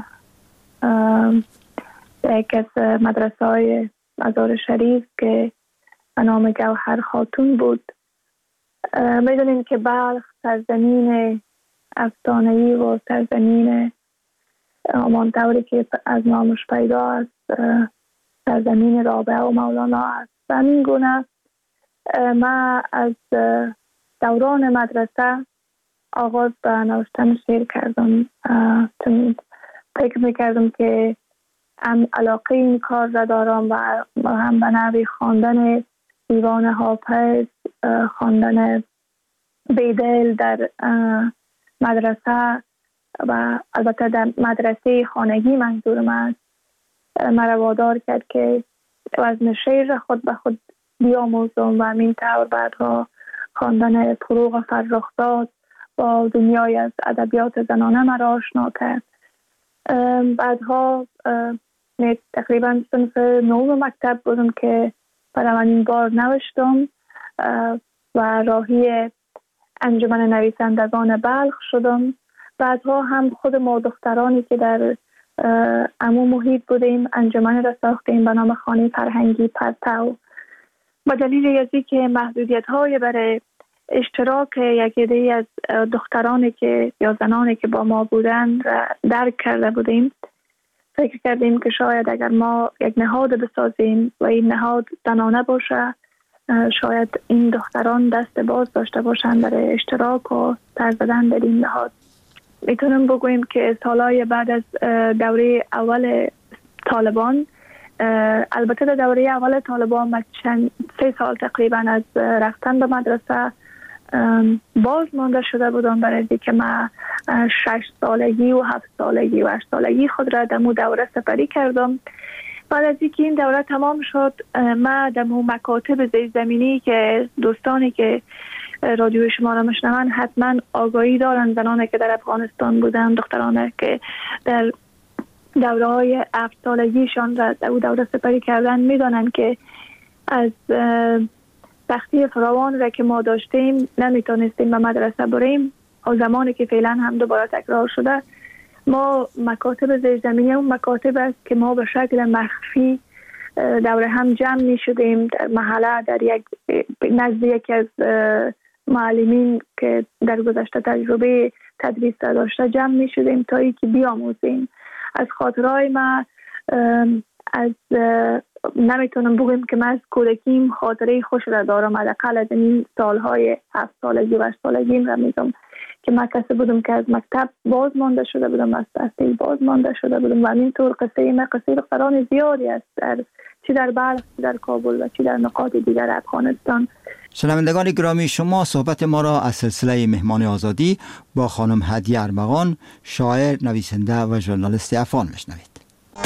یک از مدرسه های مزار شریف که به نام گوهر خاتون بود. میدونیم که بلخ سرزمین افسانه‌ای و سرزمین همان طوری که از نامش پیدا است سرزمین رابعه و مولانا است. و همین گونه من از دوران مدرسه آغاز به نوشتن شعر کردم. فکر میکردم که هم علاقه این کار را دارم و هم به نوی خواندن دیوان حافظ، خواندن بیدل در مدرسه و البته در مدرسه خانگی منظورم است مرا وادار کرد که وزن شعر خود به خود بیاموزم و همین طور بعدها خواندن فروغ فرخزاد با دنیای از ادبیات زنانه مرا آشنا کرد. بعدها تقریبا صنف نهم مکتب بودم که برای اولین بار نوشتم و راهی انجمن نویسندگان بلخ شدم. بعدها هم خود ما دخترانی که در عمو محیط بودیم انجمن را ساختیم به نام خانه فرهنگی پرتو. با دلیل ازی که محدودیت های برای اشتراک یک عده از دخترانی که یا زنانی که با ما بودند درک کرده بودیم، فکر کردیم که شاید اگر ما یک نهاد بسازیم و این نهاد زنانه باشه، شاید این دختران دست باز داشته باشند برای اشتراک و سر زدن در این نهاد. میتونم بگویم که سالهای بعد از دوره اول طالبان، البته در دوره اول طالبان من چند سه سال تقریبا از رفتن به مدرسه باز مانده شده بودم، برای اینکه من شش سالگی و هفت سالگی و هشت سالگی خود را در مو دوره سپری کردم. بعد از اینکه این دوره تمام شد، من در مو مکاتب زیرزمینی که دوستانی که رادیو شما را میشنون حتما آگاهی دارن، زنانی که در افغانستان بودن، دخترانی که در دوره های هفت سالگیشان را در او دوره سپری کردن میدانن که از سختی فراوان را که ما داشتیم نمیتونستیم به مدرسه بریم. و زمانی که فعلا هم دوباره تکرار شده، ما مکاتب زیرزمینی اون مکاتب است که ما به شکل مخفی دوره هم جمع می شدیم در محله، در یک نزد یکی از معلمین که در گذشته تجربه تدریس داشته جمع می شدیم تا اینکه بیاموزیم. از خاطرهای ما از نمیتونم بگم که من از کودکیم خاطره خوش را دارم، حداقل از این سالهای هفت سالگی و هشت سالگیم را میگم که من کسی بودم که از مکتب باز مانده شده بودم، از تحصیل باز مانده شده بودم و همینطور قصه من قصه دختران زیادی است، در چی در بلخ، چی در کابل و چی در نقاط دیگر افغانستان. شنوندگان گرامی، شما صحبت ما را از سلسله مهمان آزادی با خانم هدیه ارمغان، شاعر، نویسنده و ژورنالیست افغان میشنوید.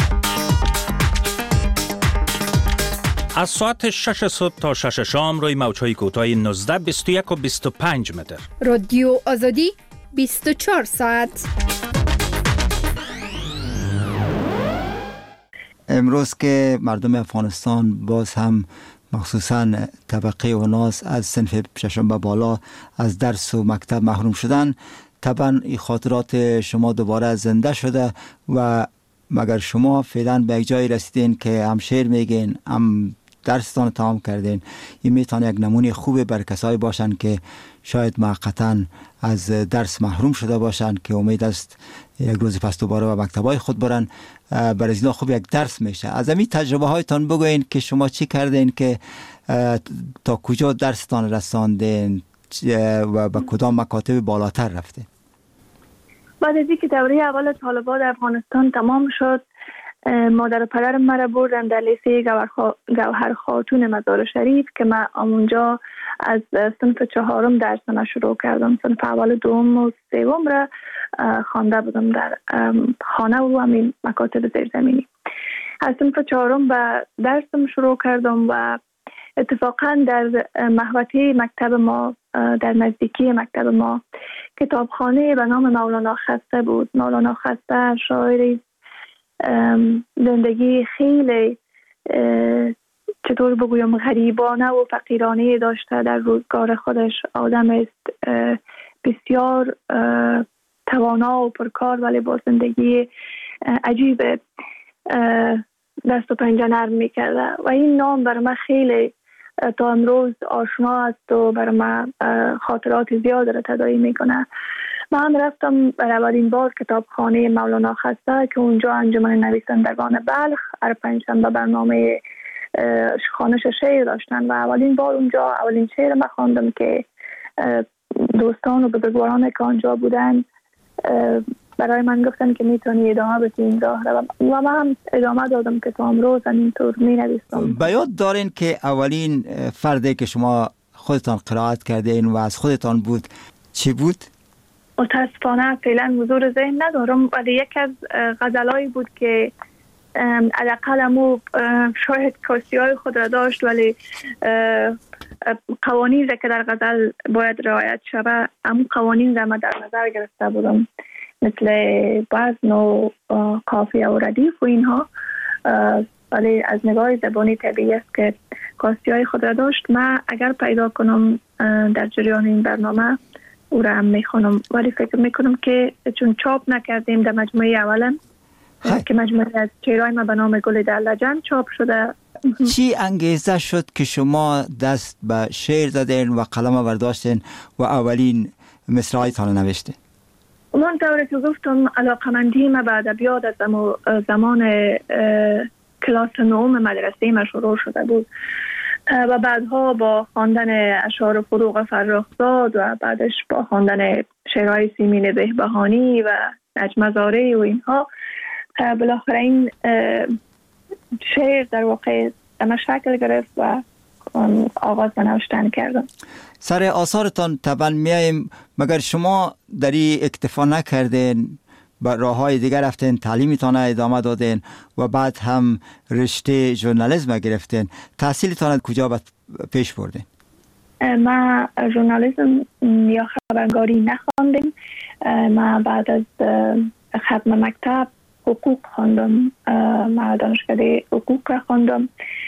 از ساعت شش صبح تا شش شام روی موج‌های کوتاه نوزده، بیست و یک و بیست و پنج متر. رادیو آزادی بیست و چهار ساعت. امروز که مردم افغانستان باز هم مخصوصاً طبقه اوناس از صنف ششم به بالا از درس و مکتب محروم شدن، طبعا این خاطرات شما دوباره زنده شده و مگر شما فعلا به یک جایی رسیدین که هم شعر میگین، هم درستان تمام کردین، این میتونه یک نمونه خوبه بر کسایی باشن که شاید موقتاً از درس محروم شده باشن که امید است یک روز پس دوباره به مکتبای خود برن. برای اینا خوب یک درس میشه. از همین تجربه هایتان بگوین که شما چی کردین که تا کجا درستان رساندین و به کدام مکاتب بالاتر رفتین؟ بعد از اینکه دوره اول طالبان افغانستان تمام شد، مادر و پدرم مرا بردن در لیسه گوهر خاتون مزار شریف که من اونجا از صنف چهارم درسم شروع کردم. صنف اول، دوم و سوم را خوانده بودم در خانه و همین مکاتب زیرزمینی. از صنف چهارم به درسم شروع کردم و اتفاقا در محوطه مکتب ما، در نزدیکی مکتب ما، کتابخانه به نام مولانا خسته بود. مولانا خسته شاعری زندگی خیلی چطور بگویم غریبانه و فقیرانه داشته. در روزگار خودش آدم است بسیار توانا و پرکار، ولی با زندگی عجیب دست و پنجه نرم میکرده و این نام برای من خیلی تا امروز آشنا است و برای من خاطرات زیاد را تداعی میکنه. من رفتم برای اولین بار کتابخانه مولانا خسته که اونجا انجمن نویسندگان بلخ هر پنجشنبه برنامه خوانش شعر داشتن و اولین بار اونجا اولین شعر من خواندم که دوستان و بزرگواران که آنجا بودن برای من گفتن که میتونی ادامه بدی این راه رو و من هم ادامه دادم که تا امروز اینطور می نویسم. به یاد دارین که اولین فردی که شما خودتان قرائت کردین و از خودتان بود چی بود؟ متاسفانه فعلا حضور ذهن ندارم، ولی یک از غزلایی بود که حداقل امو شاید کاستی های خود را داشت، ولی قوانین که در غزل باید رعایت شود امو قوانین را من در نظر گرفته بودم، مثل وزن و قافیه و ردیف و اینها. ولی از نگاه زبانی طبیعی است که کاستی های خود را داشت. من اگر پیدا کنم در جریان این برنامه او را هم میخونم، ولی فکر میکنم که چون چاپ نکردیم در مجموعه اولم که مجموعه از شعرهای ما به نام گل در لجن چاپ شده. چی انگیزه شد که شما دست به شعر زدین و قلم برداشتین و اولین مصرعایتان نوشتین؟ من طوری که گفتم علاقمندی ما به ادبیات از زمان کلاس نهم مدرسه ما شروع شده بود و بعدها با خواندن اشعار فروغ فرخزاد و بعدش با خواندن شعرهای سیمین بهبهانی و نجم زاره و اینها بالاخره این شعر در واقع اما شکل گرفت و آغاز به نوشتن کردم. سر آثارتان طبعا میاییم، مگر شما در این اکتفا نکردین، با راه های دیگر رفتین، تعلیمتان ادامه دادین و بعد هم رشته ژورنالیسم گرفتین. تحصیلتان کجا پیش بردین؟ ما ژورنالیسم یا خبرنگاری نخواندم. ما بعد از ختم مکتب حقوق خواندم. ما دانشکده حقوق خواندم.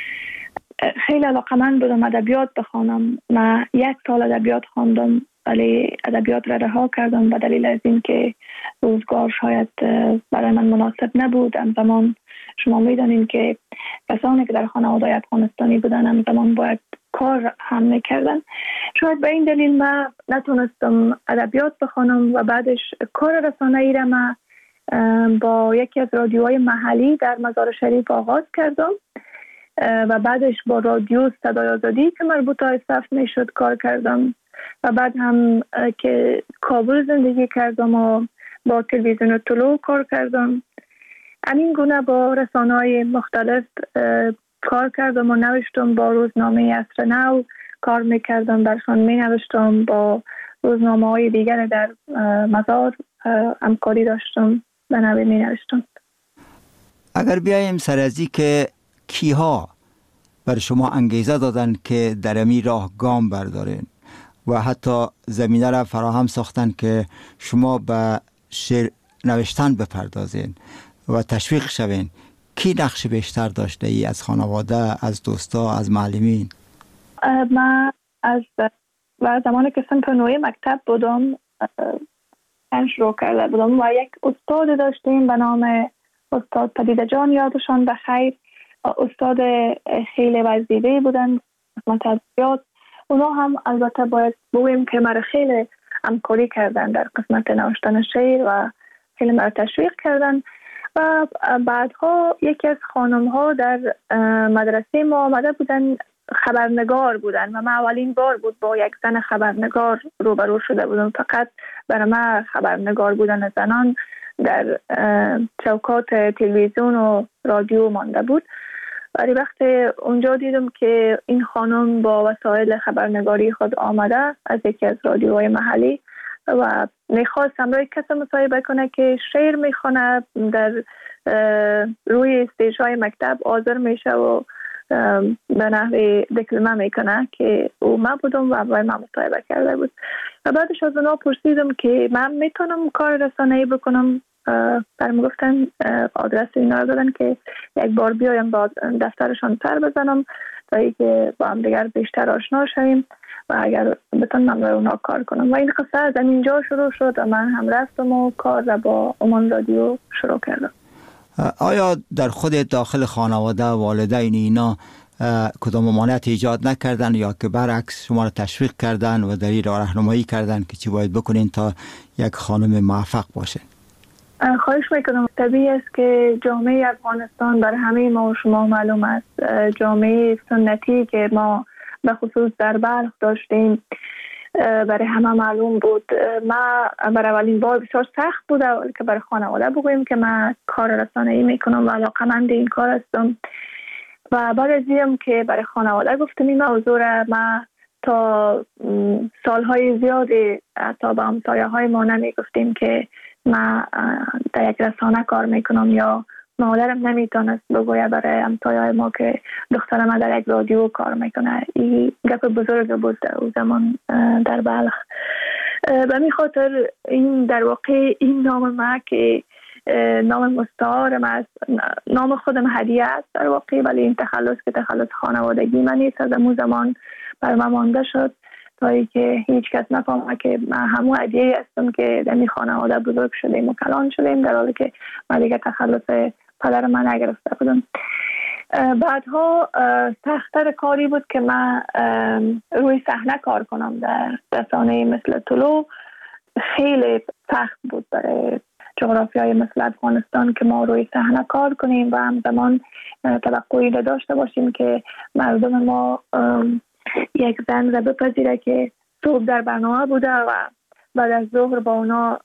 خیلی علاقمند بودم ادبیات بخوانم. ما یک سال ادبیات خواندم ولی ادبیات را رها کردم به دلیل از این که روزگار شاید برای من مناسب نبود. ام زمان شما میدانید که کسانی که در خانواده افغانستانی بودن ام زمان باید کار هم میکردن. شاید به این دلیل من نتونستم ادبیات بخوانم و بعدش کار رسانه‌ای را من با یکی از رادیوهای محلی در مزار شریف آغاز کردم و بعدش با رادیو صدای آزادی که مربوط به صف میشد کار کردم و بعد هم که کابل زندگی کردم و با تلویزیون طلوع کار کردم. همین گونه با رسانه‌های مختلف کار کردم و نوشتم. با روزنامه عصر نو کار میکردم، درشان می نوشتم. با روزنامه های دیگر در مزار همکاری داشتم، به نوی می نوشتم. اگر بیاییم سر ازی که کیها بر شما انگیزه دادن که در امی راه گام بردارین و حتی زمینه را فراهم ساختن که شما به شعر نوشتن بپردازین و تشویق شوین، کی نقش بیشتر داشته ای؟ از خانواده، از دوستا، از معلمین؟ من از و زمانی که صنف نوع مکتب بودم شروع کرده بودم و یک استاد داشتیم به نام استاد پدیده جان، یادشان بخیر. استاد خیلی وزیده بودن متعدیات. اونا هم البته باید بگویم که مرا خیلی همکاری کردن در قسمت نوشتن شعر و خیلی مرا تشویق کردن. و بعدها یکی از خانم ها در مدرسه ما آمده بودن، خبرنگار بودن و من اولین بار بود با یک زن خبرنگار روبرو شده بودم. فقط برای من خبرنگار بودن زنان در چوکات تلویزیون و رادیو مانده بود. ولی وقتی اونجا دیدم که این خانم با وسایل خبرنگاری خود آمده از یکی از رادیوهای محلی و میخواست همراه کسی مصاحبه کنه که شعر میخونه، در روی استیج های مکتب حاضر میشه و به نحو دکلمه میکنه که او من بودم و باید من مصاحبه کرده بود. و بعدش از اونا پرسیدم که من میتونم کار رسانه‌ای بکنم. برام گفتن آدرس اینا رو دادن که یک بار بیایم با دفترشان سر بزنم تا اینکه با هم دیگر بیشتر آشنا شویم و اگر بتونم من برای اونا کار کنم. و این قصه از اینجا شروع شد و من هم رفتم و کار را با عمان رادیو شروع کردم. آیا در خود داخل خانواده والدین اینا کدام ممانعت ایجاد نکردن یا که برعکس شما را تشویق کردن و در این راه راهنمایی کردن که چی باید بکنین تا یک خانم موفق باشه؟ خواهش میکنم. طبیعی است که جامعه افغانستان بر همه ما و شما معلوم است، جامعه سنتی که ما به خصوص در بلخ داشتیم برای همه معلوم بود. ما برای اولین بار بسیار سخت بود که برای خانواده بگوییم که من کار رسانه‌ای میکنم و علاقمند این کار هستم. و بعد از اینم که برای خانواده گفتم این موضوع را، من تا سالهای زیادی تا به همسایه های ما نمی گفتیم که من در یک رسانه کار میکنم، یا مادرم نمیتونست بگوید برای همسایه های ما که دختر من در یک رادیو کار میکنه. این گپ بزرگ بود در زمان در بلخ. به می خاطر این در واقع این نام ما که نام مستعارم است، نام خودم هدیه است در واقع، ولی این تخلص که تخلص خانوادگی من نیست، از اون زمان بر من مانده شد تا اینکه هیچ کس نفهمه که من همون هدیه هستم که در این خانواده بزرگ شدیم و کلان شدیم، در حالی که من دیگه تخلص پدر من نگرفته بودم. بعدها سخت‌تر کاری بود که من روی صحنه کار کنم در رسانه مثل طلوع. خیلی سخت بود برای جغرافیای مثل افغانستان که ما روی صحنه کار کنیم و همزمان توقعی داشته باشیم که مردم ما یک زن را بپذیره که صبح در برنامه بوده و بعد از ظهر با اونا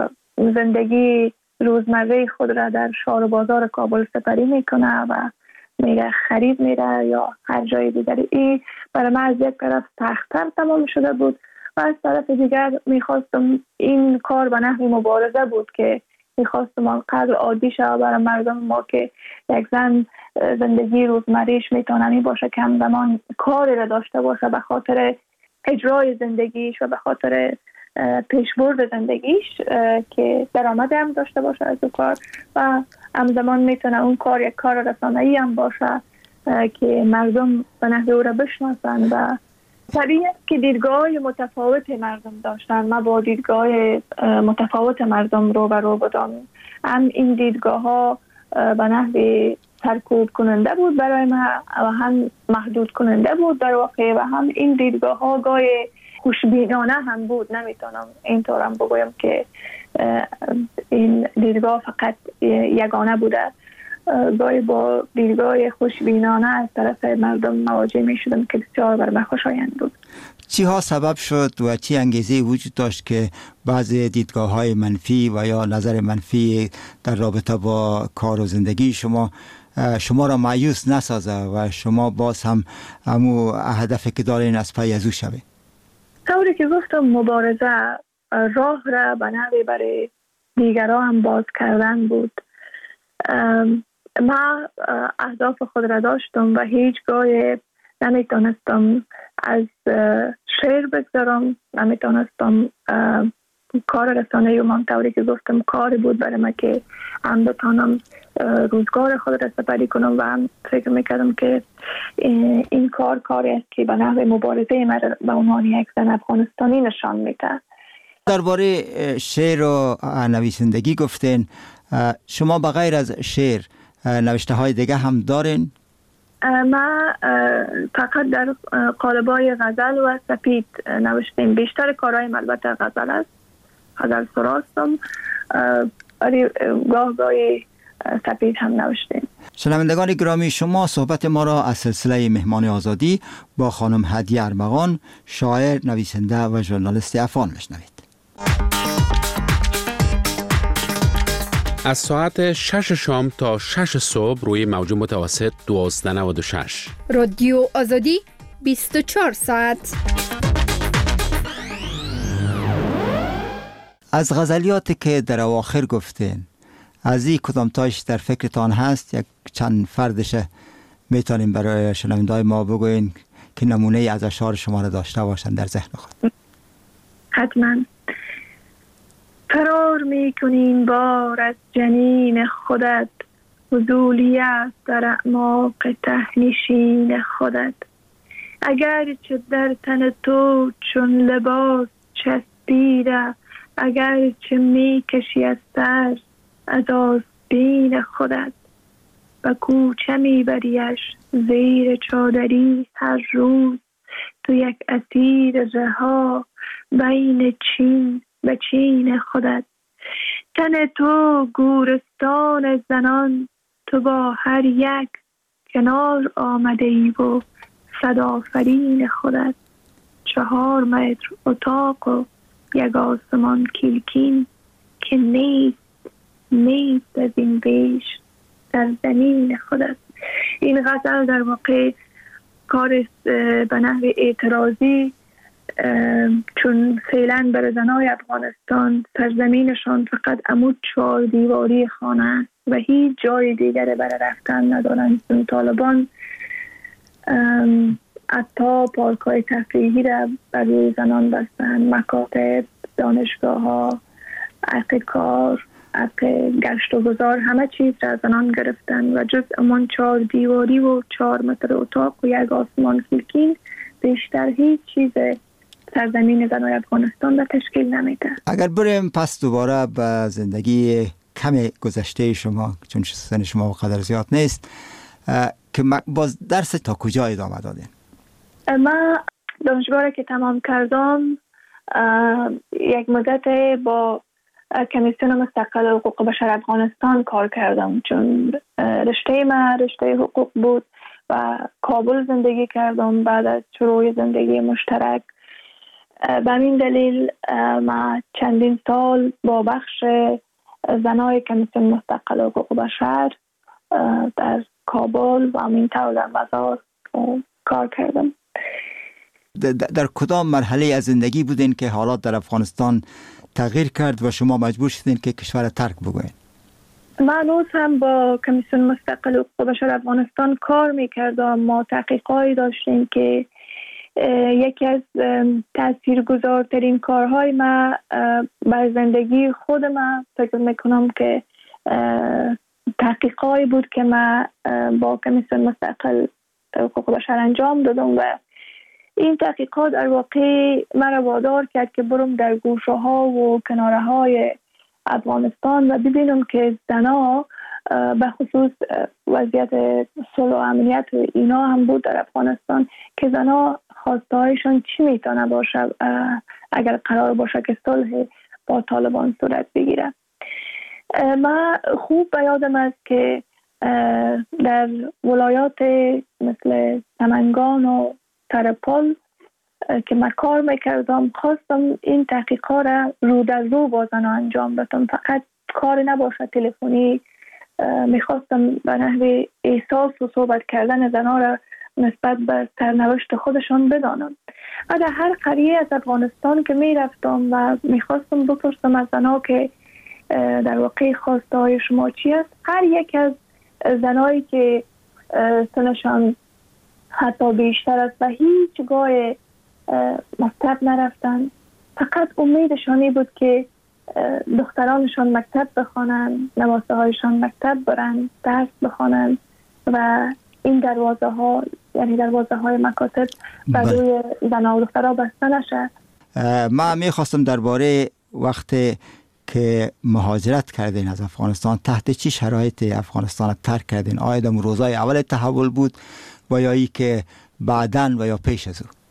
زندگی روزمره خود را در شهر و بازار کابل سپری میکنه و میره خرید میره یا هر جای دیگری. این برای من از یک طرف سخت‌تر تمام شده بود و از طرف دیگر میخواستم این کار به نحو مبارزه بود که میخواستم آنقدر عادی شد برای مردم ما که یک زن زندگی روزمریش میتونه باشه که همزمان کاری را داشته باشه به خاطر اجرای زندگیش و به خاطر پیشبرد زندگیش که درآمد هم داشته باشه از اون کار و همزمان میتونه اون کار یک کار رسانه‌ای هم باشه که مردم به نحو او را بشناسن. و طبیعی است که دیدگاه متفاوت مردم داشتن. من با دیدگاه متفاوت مردم رو برو بودم. هم این دیدگاه ها به نحو سرکوب کننده بود برای من و هم محدود کننده بود در واقع، و هم این دیدگاه ها گاهی خوشبینانه هم بود. نمیتونم اینطورم بگویم که این دیدگاه فقط یگانه بوده. گاهی با دیدگاه خوشبینانه از طرف مردم مواجه می شدم که بسیار بر من خوشایند بود. چی ها سبب شد و چی انگیزه وجود داشت که بعضی دیدگاه های منفی و یا نظر منفی در رابطه با کار و زندگی شما شما را مایوس نسازه و شما باز هم همو هدفی که دارین از پی از او شوید؟ طوری که گفتم مبارزه راه را به نحوی برای دیگران هم باز کردن بود. من اهداف خود را داشتم و هیچگاه نمیتونستم از شعر بگذارم، نمیتونستم کار رسانه‌ای و من طوری که گفتم کاری بود برای من که هم بتانم روزگار خود را سپری کنم و هم فکر میکردم که این کار کاری است که به نحو مبارزه من به عنوان یک زن افغانستانی نشان میده. درباره شعر و نویسندگی گفتین، شما بغیر از شعر نوشته های دیگه هم دارین؟ من فقط در قالب‌های غزل و سپید نوشتیم. بیشتر کارهایم البته غزل است، غزل سراستم، ولی گاه گاهی سپید هم نوشتیم. شنوندگان گرامی، شما صحبت ما را از سلسله مهمان آزادی با خانم هدیه ارمغان، شاعر، نویسنده و ژورنالیست افغان میشنوید. از ساعت شش شام تا شش صبح روی موج متوسط دوازده نود و شش. رادیو آزادی بیست و چهار ساعت. از غزلیاتی که در اواخر گفتین، از این کدام تایش در فکرتان هست؟ یک چند فردش میتونیم برای شنونده‌های ما بگوین که نمونه از اشعار شما را داشته باشن در ذهن خود. حتما. فرار میکنین بار از جنین خودت، فضولی است در اعماق تهنشین خودت. اگر چه در تن تو چون لباس چسبیده، اگر چه میکشی از سر از آستین خودت. و کوچه میبریش زیر چادری هر روز، تو یک اسیر رها بین چین و چین خودت. تن تو گورستان زنان، تو با هر یک کنار آمده ای و صد آفرین خودت. چهار متر اتاق و یک آسمان کیلکین، که نیست نیست از این بیش در زمین خودت. این غزل در واقع کار به نحو اعتراضی، چون فعلا بر زنای افغانستان سرزمینشان فقط عمود چهار دیواری خانه است و هیچ جای دیگر برای رفتن ندارند. چون طالبان حتی پارک‌های تفریحی را برای زنان بستند، مکاتب، دانشگاه ها، حق کار، حق گشت و گذار، همه چیز را از زنان گرفتن و جز امان چهار دیواری و چهار متر اتاق و یک آسمان فیلکین بیشتر هیچ چیز سرزمین زنای افغانستان را تشکیل نمیده. اگر بریم پس دوباره به زندگی کم گذشته شما، چون سن شما قدر زیاد نیست، که باز درس تا کجا ادامه دادین؟ من دانشگاه که تمام کردم یک مدت با کمیسیون مستقل حقوق بشر افغانستان کار کردم، چون رشته من رشته حقوق بود و کابل زندگی کردم بعد از شروع زندگی مشترک. به این دلیل من چندین سال با بخش زنای کمیسیون مستقل حقوق بشر در کابل و همین طور در مزار کار کردم. در کدام مرحله از زندگی بودین که حالات در افغانستان تغییر کرد و شما مجبور شدین که کشور را ترک بگوین؟ من هنوز هم با کمیسیون مستقل حقوق بشر افغانستان کار میکردم. ما تحقیقاتی داشتیم که یکی از تاثیرگذارترین کارهای ما بر زندگی خود ما فکر میکنم که تحقیقاتی بود که ما با کمیسیون مستقل حقوق بشر انجام دادم و این تحقیقات در واقع مرا وادار کرد که برم در گوشه ها و کناره های افغانستان و ببینم که زنها به خصوص وضعیت صلح و امنیت و اینا هم بود در افغانستان که زنها خواسته هایشان چی میتونه باشه اگر قرار باشه که صلح با طالبان صورت بگیره. من خوب به یادم است که در ولایات مثل سمنگان و ترپال که من کار میکردم خواستم این تحقیقات را رو در رو با زنها انجام بدم، فقط کار نباشه تلفنی. میخواستم به نحو احساس و صحبت کردن زنها را نسبت به سرنوشت خودشان بدانم. و در هر قریه از افغانستان که میرفتم و میخواستم بپرسم از زنها که در واقع خواسته های شما چی است، هر یک از زنهایی که سنشان حتی بیشتر است و هیچ گاه مکتب نرفتن، فقط امیدشانی بود که دخترانشان مکتب بخوانند، نواسه هایشان مکتب برند، درس بخوانند و این دروازه ها، یعنی دروازه های مکاتب برای زنها و دخترها بسته نشه. من میخواستم درباره وقت که مهاجرت کردین از افغانستان، تحت چی شرایط افغانستان ترک کردین؟ آیا در روزای اول تحول بود و یا ای که بعداً و یا پیش از او؟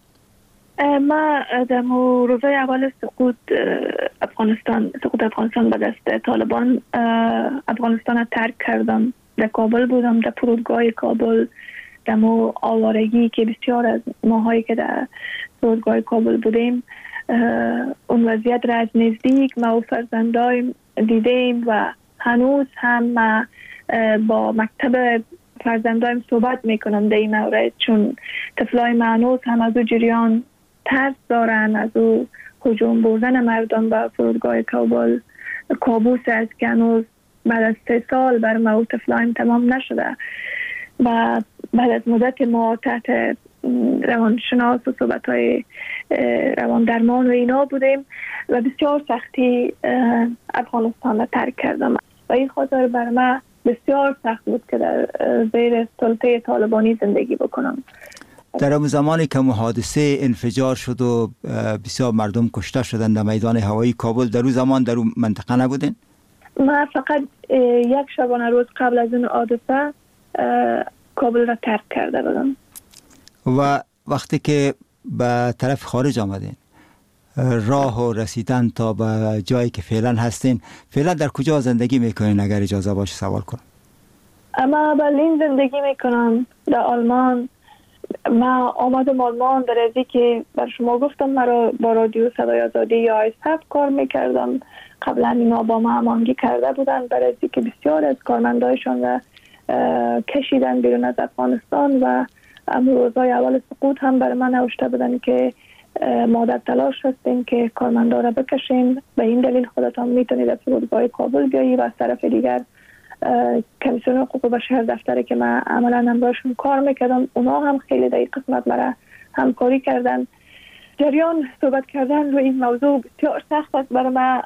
ما در روزای اول سقوط افغانستان سقوط افغانستان به دست طالبان افغانستان ترک کردم. در کابل بودم، در فرودگاه کابل، در مو آوارگی که بسیار از ماهایی که در فرودگاه کابل بودیم اون وضعیت را از نزدیک ما و فرزندایم دیدیم و هنوز هم ما با مکتب فرزندایم صحبت میکنم در این مورد، چون طفلای ما هنوز هم از او جریان ترس دارن، از او هجوم بردن مردم به فرودگاه کابل کابوس است که هنوز بعد از سه سال بر ما و طفلایم تمام نشده و بعد از مدت ما تحت روانشناس و صحبت های روان درمان و اینا بودیم و بسیار سختی افغانستان را ترک کردم و این خاطر بر ما بسیار سخت بود که در زیر سلطه طالبانی زندگی بکنم. در اون زمانی که حادثه انفجار شد و بسیار مردم کشته شدند در میدان هوایی کابل، در اون زمان در اون منطقه نبودین؟ من فقط یک شبانه روز قبل از اون حادثه کابل را ترک کرده بودم. و وقتی که به طرف خارج آمدین، راه و رسیدن تا به جایی که فعلا هستین، فعلا در کجا زندگی میکنین اگر اجازه باشه سوال کنم؟ اما برلین زندگی میکنم، در آلمان. من آمدم آلمان در ازی که بر شما گفتم مرا با رادیو صدای آزادی یا ایسف کار میکردم. قبلا اینا با ما هماهنگی کرده بودن در ازی که بسیار از کارمندایشان را کشیدن بیرون از افغانستان و روزهای اول سقوط هم برای من نوشته بودن که ما در تلاش هستیم که کارمندا را بکشیم، به این دلیل خودتان میتونید از فرودگاه کابل بیایی. و از طرف دیگر کمیسیون حقوق بشر دفتری که من عملا همراهشون کار میکردم، اونا هم خیلی در این قسمت مرا همکاری کردن. جریان صحبت کردن روی این موضوع بسیار سخت است برای من،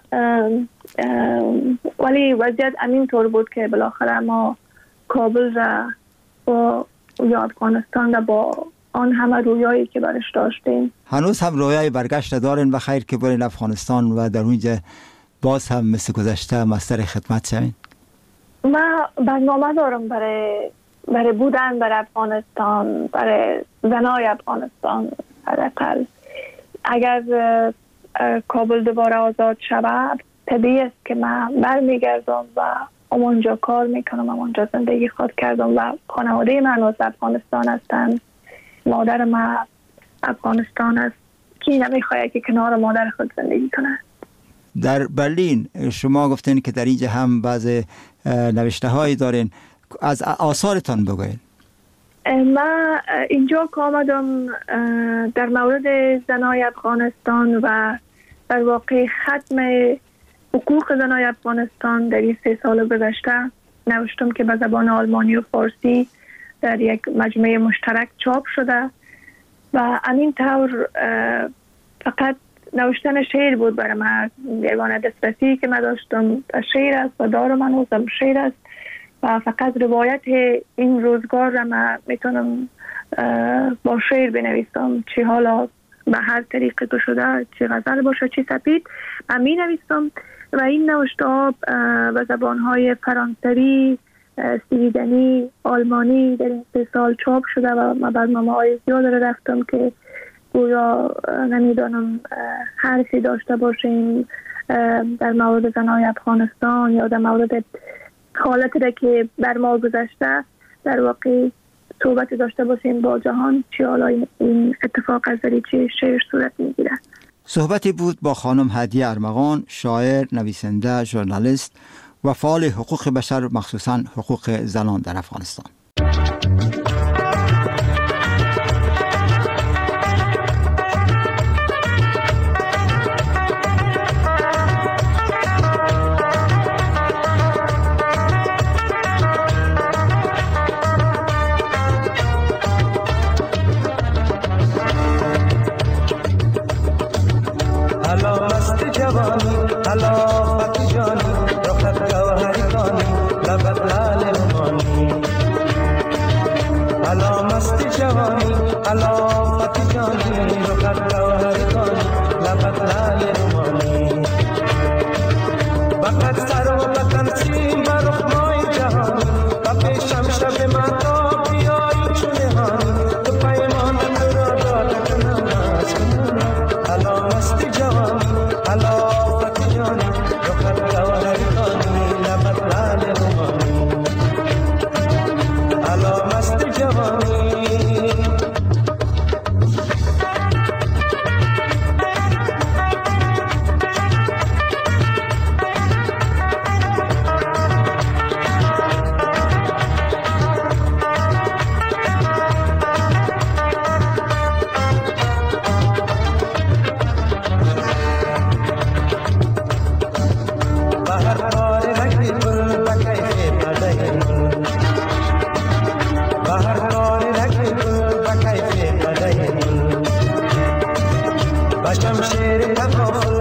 ولی وضعیت همین طور بود که بالاخره ما کابل را با یا افغانستان را با آن همه رویایی که برش داشتیم. هنوز هم رویای برگشت دارین و خیر که برین افغانستان و در اونجا باز هم مثل گذشته مستر خدمت شوین؟ من برنامه دارم برای برای بودن برای افغانستان، برای زنای افغانستان. حداقل اگر کابل دوباره آزاد شود طبیعی است که من برمیگردم و اونجا کار میکنم، اونجا زندگی خود کردم و خانواده من از افغانستان هستند. مادر من افغانستان است، کی نمیخواهد که کنار مادر خود زندگی کنه. در برلین شما گفتین که در اینجا هم بعض نوشته هایی دارین، از آثارتان بگوین. من اینجا که آمدم در مورد زنای افغانستان و در واقع ختم حقوق زنای افغانستان در این سه سال گذشته نوشتم که به زبان آلمانی و فارسی در یک مجموعه مشترک چاپ شده و همین طور فقط نوشتن شعر بود برای من. یگانه دسترسی که من داشتم شعر است و دارم هنوزم شعر است و فقط روایت این روزگار را من میتونم با شعر بنویسم، چه حالا به هر طریقه که شده، چه غزل باشه چه سپید من می نویسم. و این نوشته ها به زبانهای فرانسوی، سویدنی، آلمانی در این سه سال چاپ شده و من برنامه های زیاد را رفتم که گویا نمیدانم حرفی داشته باشیم در مورد زنای افغانستان یا در مورد حالتی را که بر ما گذشته در واقع صحبت داشته باشیم با جهان، چه حالا این اتفاق از دریچه شعر صورت میگیره. صحبتی بود با خانم هدیه ارمغان، شاعر، نویسنده، ژورنالیست و فعال حقوق بشر، مخصوصاً حقوق زنان در افغانستان. شمشیر تفاصیل